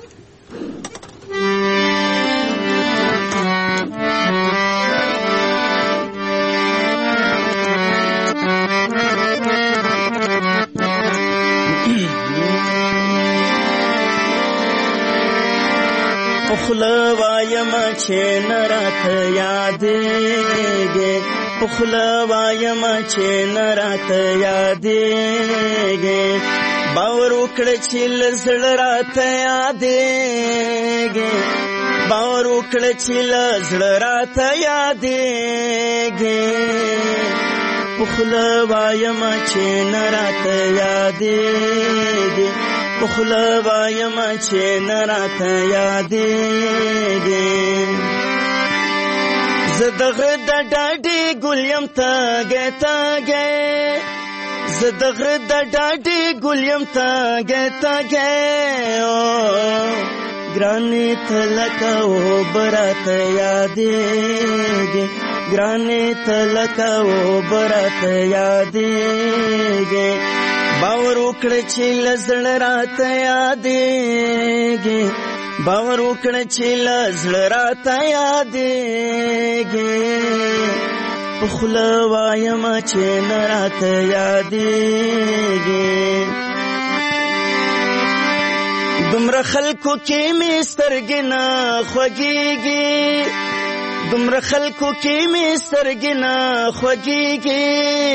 پخلا وایم چې نه راته یادېږي، پخلا وایم چې نه راته یادېږي، باور وکړه چې له زړه راته یادېږي، باور وکړه چې له زړه راته یادېږي، پخلا وایم چې نه راته یادېږي، پخلا وایم چې نه راته یادېږي، زه د غره د ډاډې ګل یم تاږی تاږی، زه د غره د ډاډې ګل یم تاږی تاږی، ګرانې ته لکه اوبه راته یادېږي، ګرانې ته لکه اوبه راته یادېږي، باور وکړه چې له زړه راته یادېږي، باور وکړه چې له زړه راته یادېږي، په خوله وایم چې نه راته یادېږي، دومره خلکو کې مې سترګې نه خوږېږي، دومره خلکو کې مې سترګې نه خوږېږي،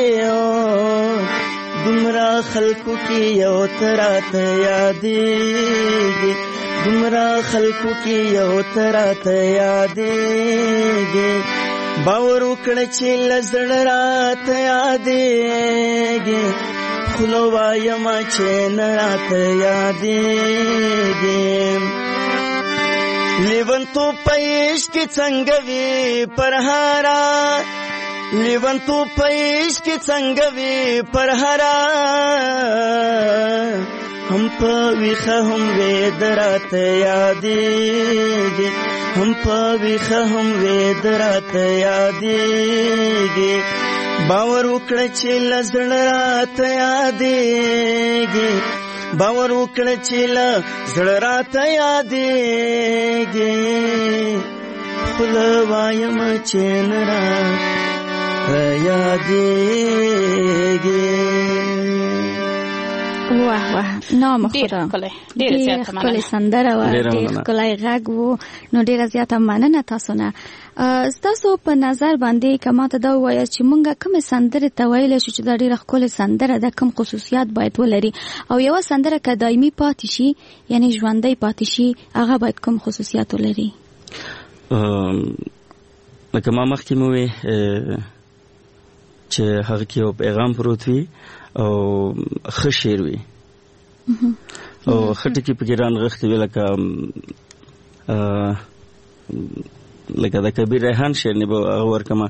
دومره خلکو کې یو ته راته یادېږي، دومره خلکو کې یو ته راته یادېږي، باور وکړه چې له زړه راته یادېږي، خوله وایم چې نه راته یادېږي، لیونتوب په عشق کې څنګه وي پرهاره، لیونتوب په عشق کې څنګه وي پرهاره، هم په ویښه هم وید راته یادېږي، هم په ویښه هم وید راته یادېږي، باور وکړه چې له زړه راته یادېږي، باور وکړه چې له زړه راته یادېږي، خپل وایم چې نه یادېږي. واه واه نام خدا ډېر ښکلی سندره وه، ډېر ښکلی غږ و. نو ډېره زیاته مننه تاسو نه. ستاسو په نظر باندې که ماته دا ووایاست چې مونږ کومې سندرې ته ویلی شو چې دا ډېره ښکلې سندره ده، کوم خصوصیات باید ولري، او یوه سندره که دایمي پاتې شي یعنی ژوندی پاتې شي هغه باید کوم خصوصیات ولري؟ لکه ما مخکې مې وویل چې هغه کې یو پیغام پروت وي او ښه شعر وي او ښه ټکي پکې رانغښتي وي، لکه د کبیر ریحان شعر نه به هغه ورکمه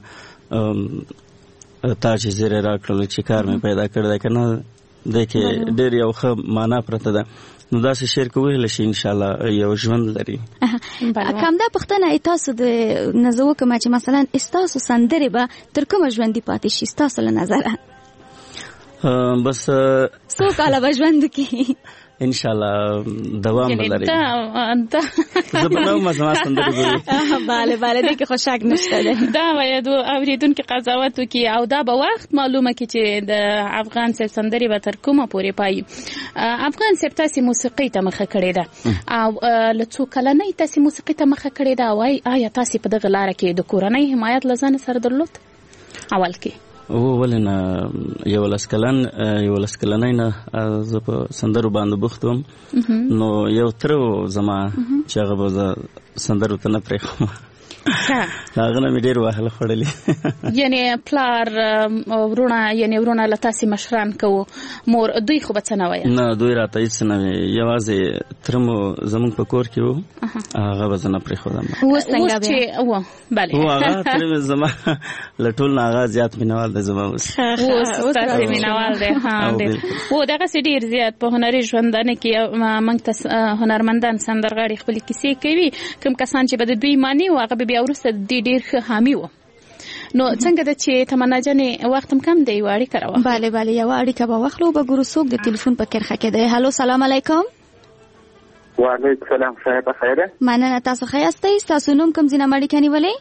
تا چې زیری راکړلو چې کار مې پیدا کړی دی که نه، دی کې ډېر یو ښه معنا پرته ده. نو داسې شعر که ویلی شي انشاءالله یو ژوند لري. همدا پوښتنه تاسو د نه زه وکړم چې مثلا ستاسو سندرې به تر کومه ژوندي پاتې شي ستاسو له نظره؟ بس څو کاله به ژوند وکړي انشاءالله دوام بلري. زه به نه وم زما سندرې به وي. بله بله دې کې خو شک نشته دی. دا باید اورېدونکي قضاوت وکړي او دا به وخت معلومه کړي چې د افغان صاحب سندرې به تر کومه پورې پایي. افغان صاحب تاسې موسیقۍ ته مخه کړې ده او له څو کلنۍ تاسې موسیقۍ ته مخه کړې ده، او آیا تاسې په دغه لاره کې د کورنۍ حمایت له ځانه سره درلود اول کې؟ ولې نه، 11 کلنۍ نه زه په سندرو باندې بوخت وم. نو یو تره و زما چې هغه به زه سندرو ته نه پرېښوم، هغه نه مې ډېر وهله خوړلې. یعنې پلار ورونه یعنې ورونه له تاسې مشران کوو، مور دوی خو به څه نه ویل؟ نه دوی راته هېڅ نه ویل، یوازې تره مو زموږ په کور کې و، هغه به زه نه پرېښودم. اوس چې بلې هغه تره مې زما له ټول نه هغه زیات مینهوال دی زما. اوس تاسې مینهوال دی؟ او دغسې ډېر زیات په هنري ژوندانه کې موږ ته هنرمندان سندرغاړي خپلې کیسې کوي، کوم کسان چې به د دوی معنی و هغه به بیا وروسته د دې ډېر ښه حامي و. نو څنګه ده چې تمنا جانې وخت هم کم دی، یوه اړیکه راواخلو. بله بله یوه اړیکه به واخلو، به ګورو څوک د تلیفون په کرښه کې دی. هلو سلام علیکم. وعلیکم سلام، خیر په خیره؟ مننه، تاسو ښه یاستئ؟ ستاسو نوم کوم ځای نه مړیکه نیولې؟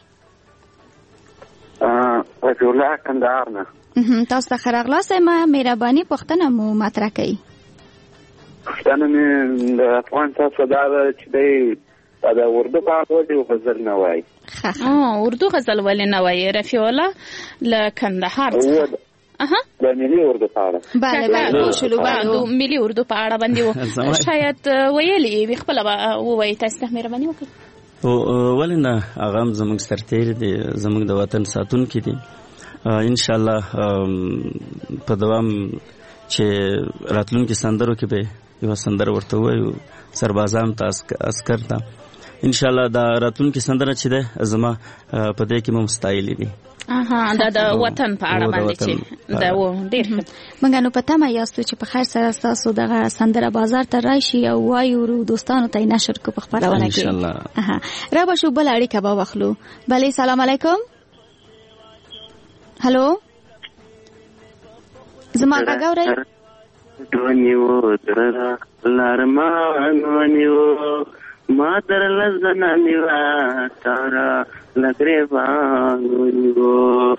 وفي الله کندهار نه. تاسو ته ښه راغلاست. مهرباني پوښتنه مو مطرح کړئ. پوښتنه مې د افغان تاسو دا ده چې دی د اردو په اړه ولې غزل نه وایي؟ اردو غزل ولې نه وایي؟ رفیع الله له کندهار څخه د ملي اردو په اړه. بله بله شلو ملي اردو په اړه باندې و شاید ویلي وي، خپله به ووایي. تاسو ته مهرباني وکړئ. ولې نه، هغه هم زموږ سرتېري دي، زموږ د وطن ساتونکي دي. انشاءالله په دوام چې راتلونکي سندرو کې به یوه سندره ورته ووایو سربازانو ته، عسکر ته. انشاءالله دا راتلونکي سندره چې ده زما په دې کې مو ستایلې دي. دا د وطن په اړه باندې چې دا و ډېر ښه. موږ نو په تمه یاستو چې په خیر سره ستاسو دغه سندره بازار ته راشي او وایو دوستانو ته یې نشر کړو په خپرونه کې انشاءالله. را به شو بله اړیکه به واخلو. بلې سلام علیکم. هلو زما غږ اورئ؟ ونیو تر لارمان ونیو ما در لزنا نیوا تارا لگریبان ونیو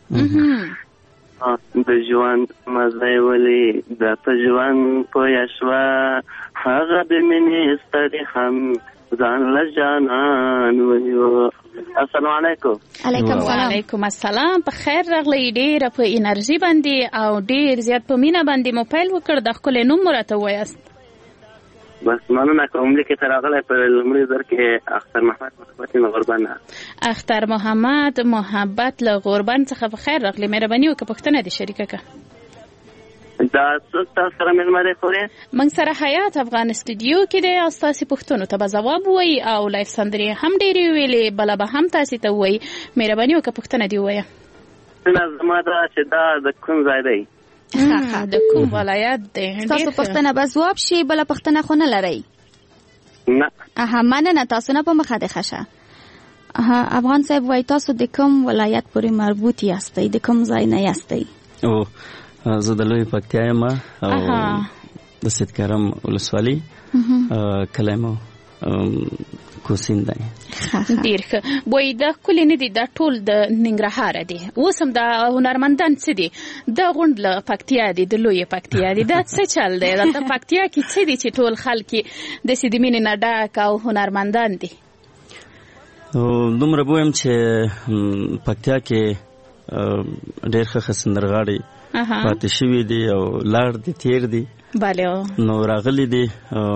د ژوند مزه ولی د ژوند پویشوا هغه د منی ستړي هم ځان لجانان ونیو. السلام علیکم. علیکم السلام. په خیر راغلی. ډېره په انرژي باندې او ډېر زیات په مینه باندې مو پیل وکړ. د ښکلی نوم مو راته ووایاست. بس مننه کوم لیکې ته راغلی په لومړي ځل کې اختر محمد محبت له غربن. اختر محمد محبت له غربن څخه په خیر راغلی. مهرباني وکړه پوښتنه دې شریکه کړه. دا څوک تاسو سره مېلمه دی خورې؟ موږ سره حیات افغان استودیو کې دی او ستاسې پوښتنو ته به ځواب ووایي او لایف سندرې هم ډېرې ویلې، بله به هم تاسې ته ووایي. مهرباني وکړه پوښتنه دې ووایه. زما دا چې دا د کوم ځای دی؟ د کوم ولایت دی؟ ستاسو پوښتنه به ځواب شي، بله پوښتنه خو نه لرئ؟ نه. مننه، تاسو نه په مخه دې ښه شه. افغان صاحب وایي تاسو د کوم ولایت پورې مربوط یاستئ، د کوم ځای نه یاستئ؟ زه د لوی پکتیا یم او د سید کرم ولسوالي کلی مو کوسین دی. ډیر ښه. وای دا کلی نه دي، دا ټول د ننګرهار دي. اوس هم دا هنرمندان څه دي؟ دا غونډ له پکتیا دي، د لوی پکتیا دي. دا څه چل دی؟ دا پکتیا کې څه دي چې ټول خلک د سیدمینې نه ډک او هنرمندان دي؟ دومره بویم چې پکتیا کې ډېر ښه سندرغاړي پاتې شوي دي او لاړ دي، تیر دي. بله. نو راغلي دي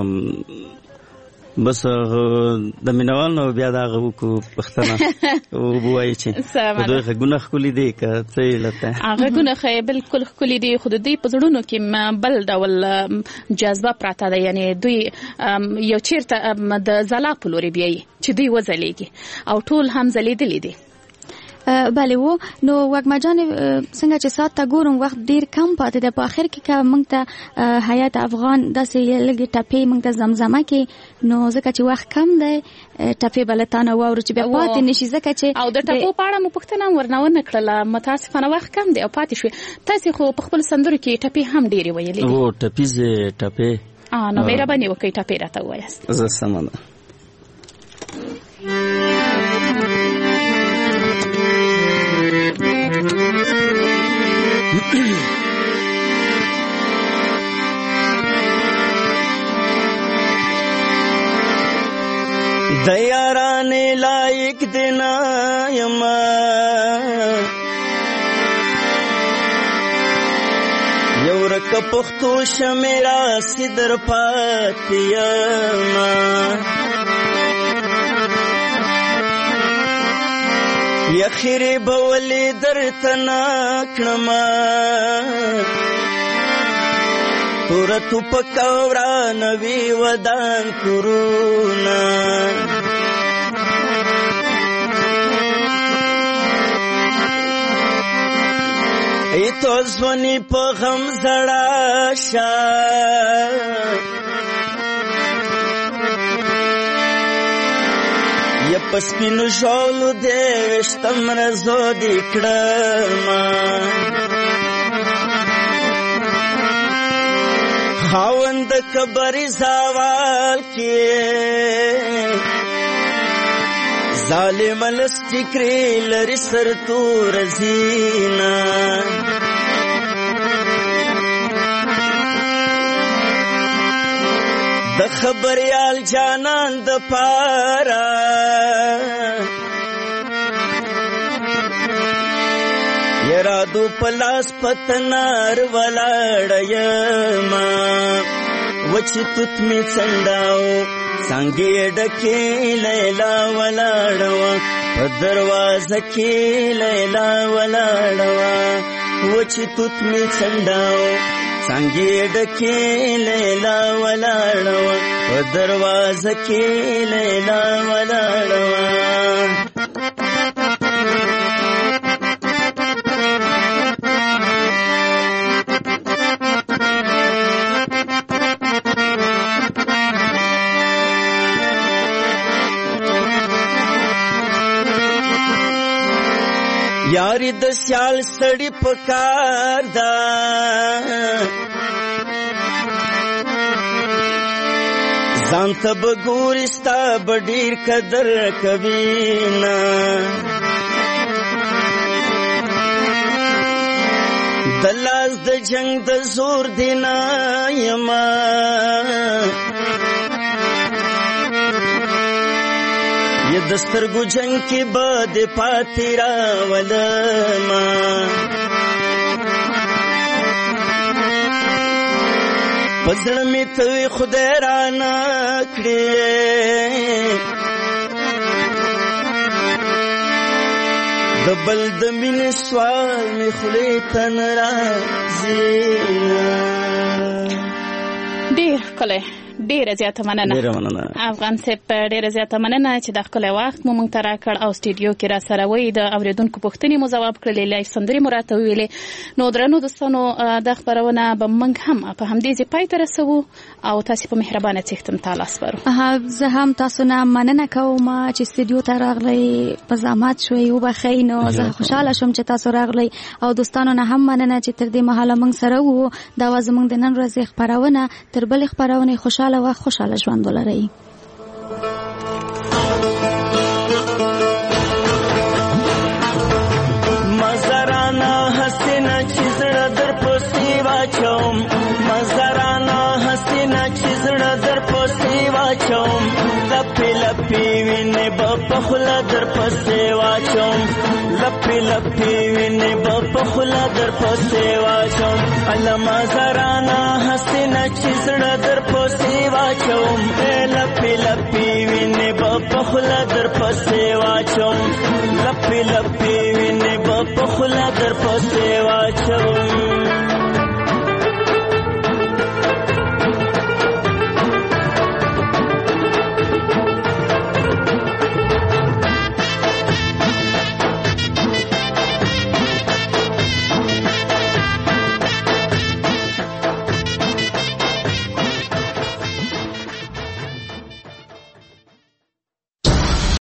بس د مینوال نو بیا دا غوکو پښتنه وبوي چې دوی غونه خولي دي که څه لته هغه غونه خې بالکل خولي دي. خود دوی په زړونو کې بل ډول جذبه پراته ده، یعنی دوی یو چیرته د زلا په لوري بیاي چې دوی وځلېږي او ټول هم ځلېدلې دي. بله و نو وګما جان څنګه چې سات تا ګورم وخت ډیر کم پاتې ده. په اخر کې که موږ ته حیات افغان داسې لږې ټپې موږ ته زمزمه کې نو ځکه چې وخت کم دی ټپې به له تا نه واورو چې بیا پاتې نشي ځکه چې او د ټپو په اړه مو پوښتنه ورنه ونه کړله. متاسفانه وخت کم دی او پاتې شوې. تاسې خو په خپل سندرو کې ټپې هم ډېرې ویلې دي. او ټپیزې ټپې نو مهرباني وکړئ ټپې راته ووایاست. زه سمه ده. د یارانې لایق دینا یما یو رک پختو شمیرا سدر پاتیما یخری بولی درتنا کړما تورتو پکاورا نوی ودان کرونا ایتو زونی په غم زړه شا یا پسپینو شولو دې وشتم رزو دې کړما خاوند کبری زوال کې ظالم لستکری لري سر تور زینا د خبریال جانان د پارا یرادو پلاس پتنار ولاړیما وچی توت می څنډاو څنګه ډکه لیلا ولاړوا په دروازه کې لیلا ولاړوا وچی توت می څنډاو څنګه ډکه لیلا ولاړوا په دروازه کې لیلا ولاړوا یاری د سیال سړی پکار دا ځان ته بګورې ستا به ډېر قدر کوي نه د لاس د جنگ د زور دی نه یما یہ دسترگو جنگ کی باد پاتی راولما پزړ می ته خدای را نکړې د بل د مين سوال می خلې تن راځي ډېر کله ډیره زیاته مننه افغان صاحب، ډیره زیاته مننه چې د خپل وخت مو موږ ته راکړ او سټوډیو کې را سره وای د اوریدونکو پوښتنې مو ځواب کړلې، لایف سندرې مو راته ویلې. نو درنو دوستانو د خبرونه به موږ هم په همدې ځای پای ته رسوو او تاسو په مهربانه څښتم تعالی سپارو. زه هم تاسو نه مننه کوم چې سټوډیو ته راغلی، په زحمت شوي او بخښئ. نو زه خوشاله شوم چې تاسو راغلی او دوستانو نه هم مننه چې تر دې مهاله موږ سره وو. دا و زموږ د نن ورځې خبرونه. تر بلې خبرونه خوشاله ژوند ولرئ. مزرانا حسینا چې زړه در پسې واچوم مزرانا حسینا چې زړه در پسې واچوم لپې لپې وینې په خوله در پسې واچوم لپې لپې وینې په خوله در پسې واچوم الله مزرانا حسینا چې زړه در پسې واچوم لپې لپې وینې په خوله در پسې واچوم لپې لپې وینې په خوله در پسې واچوم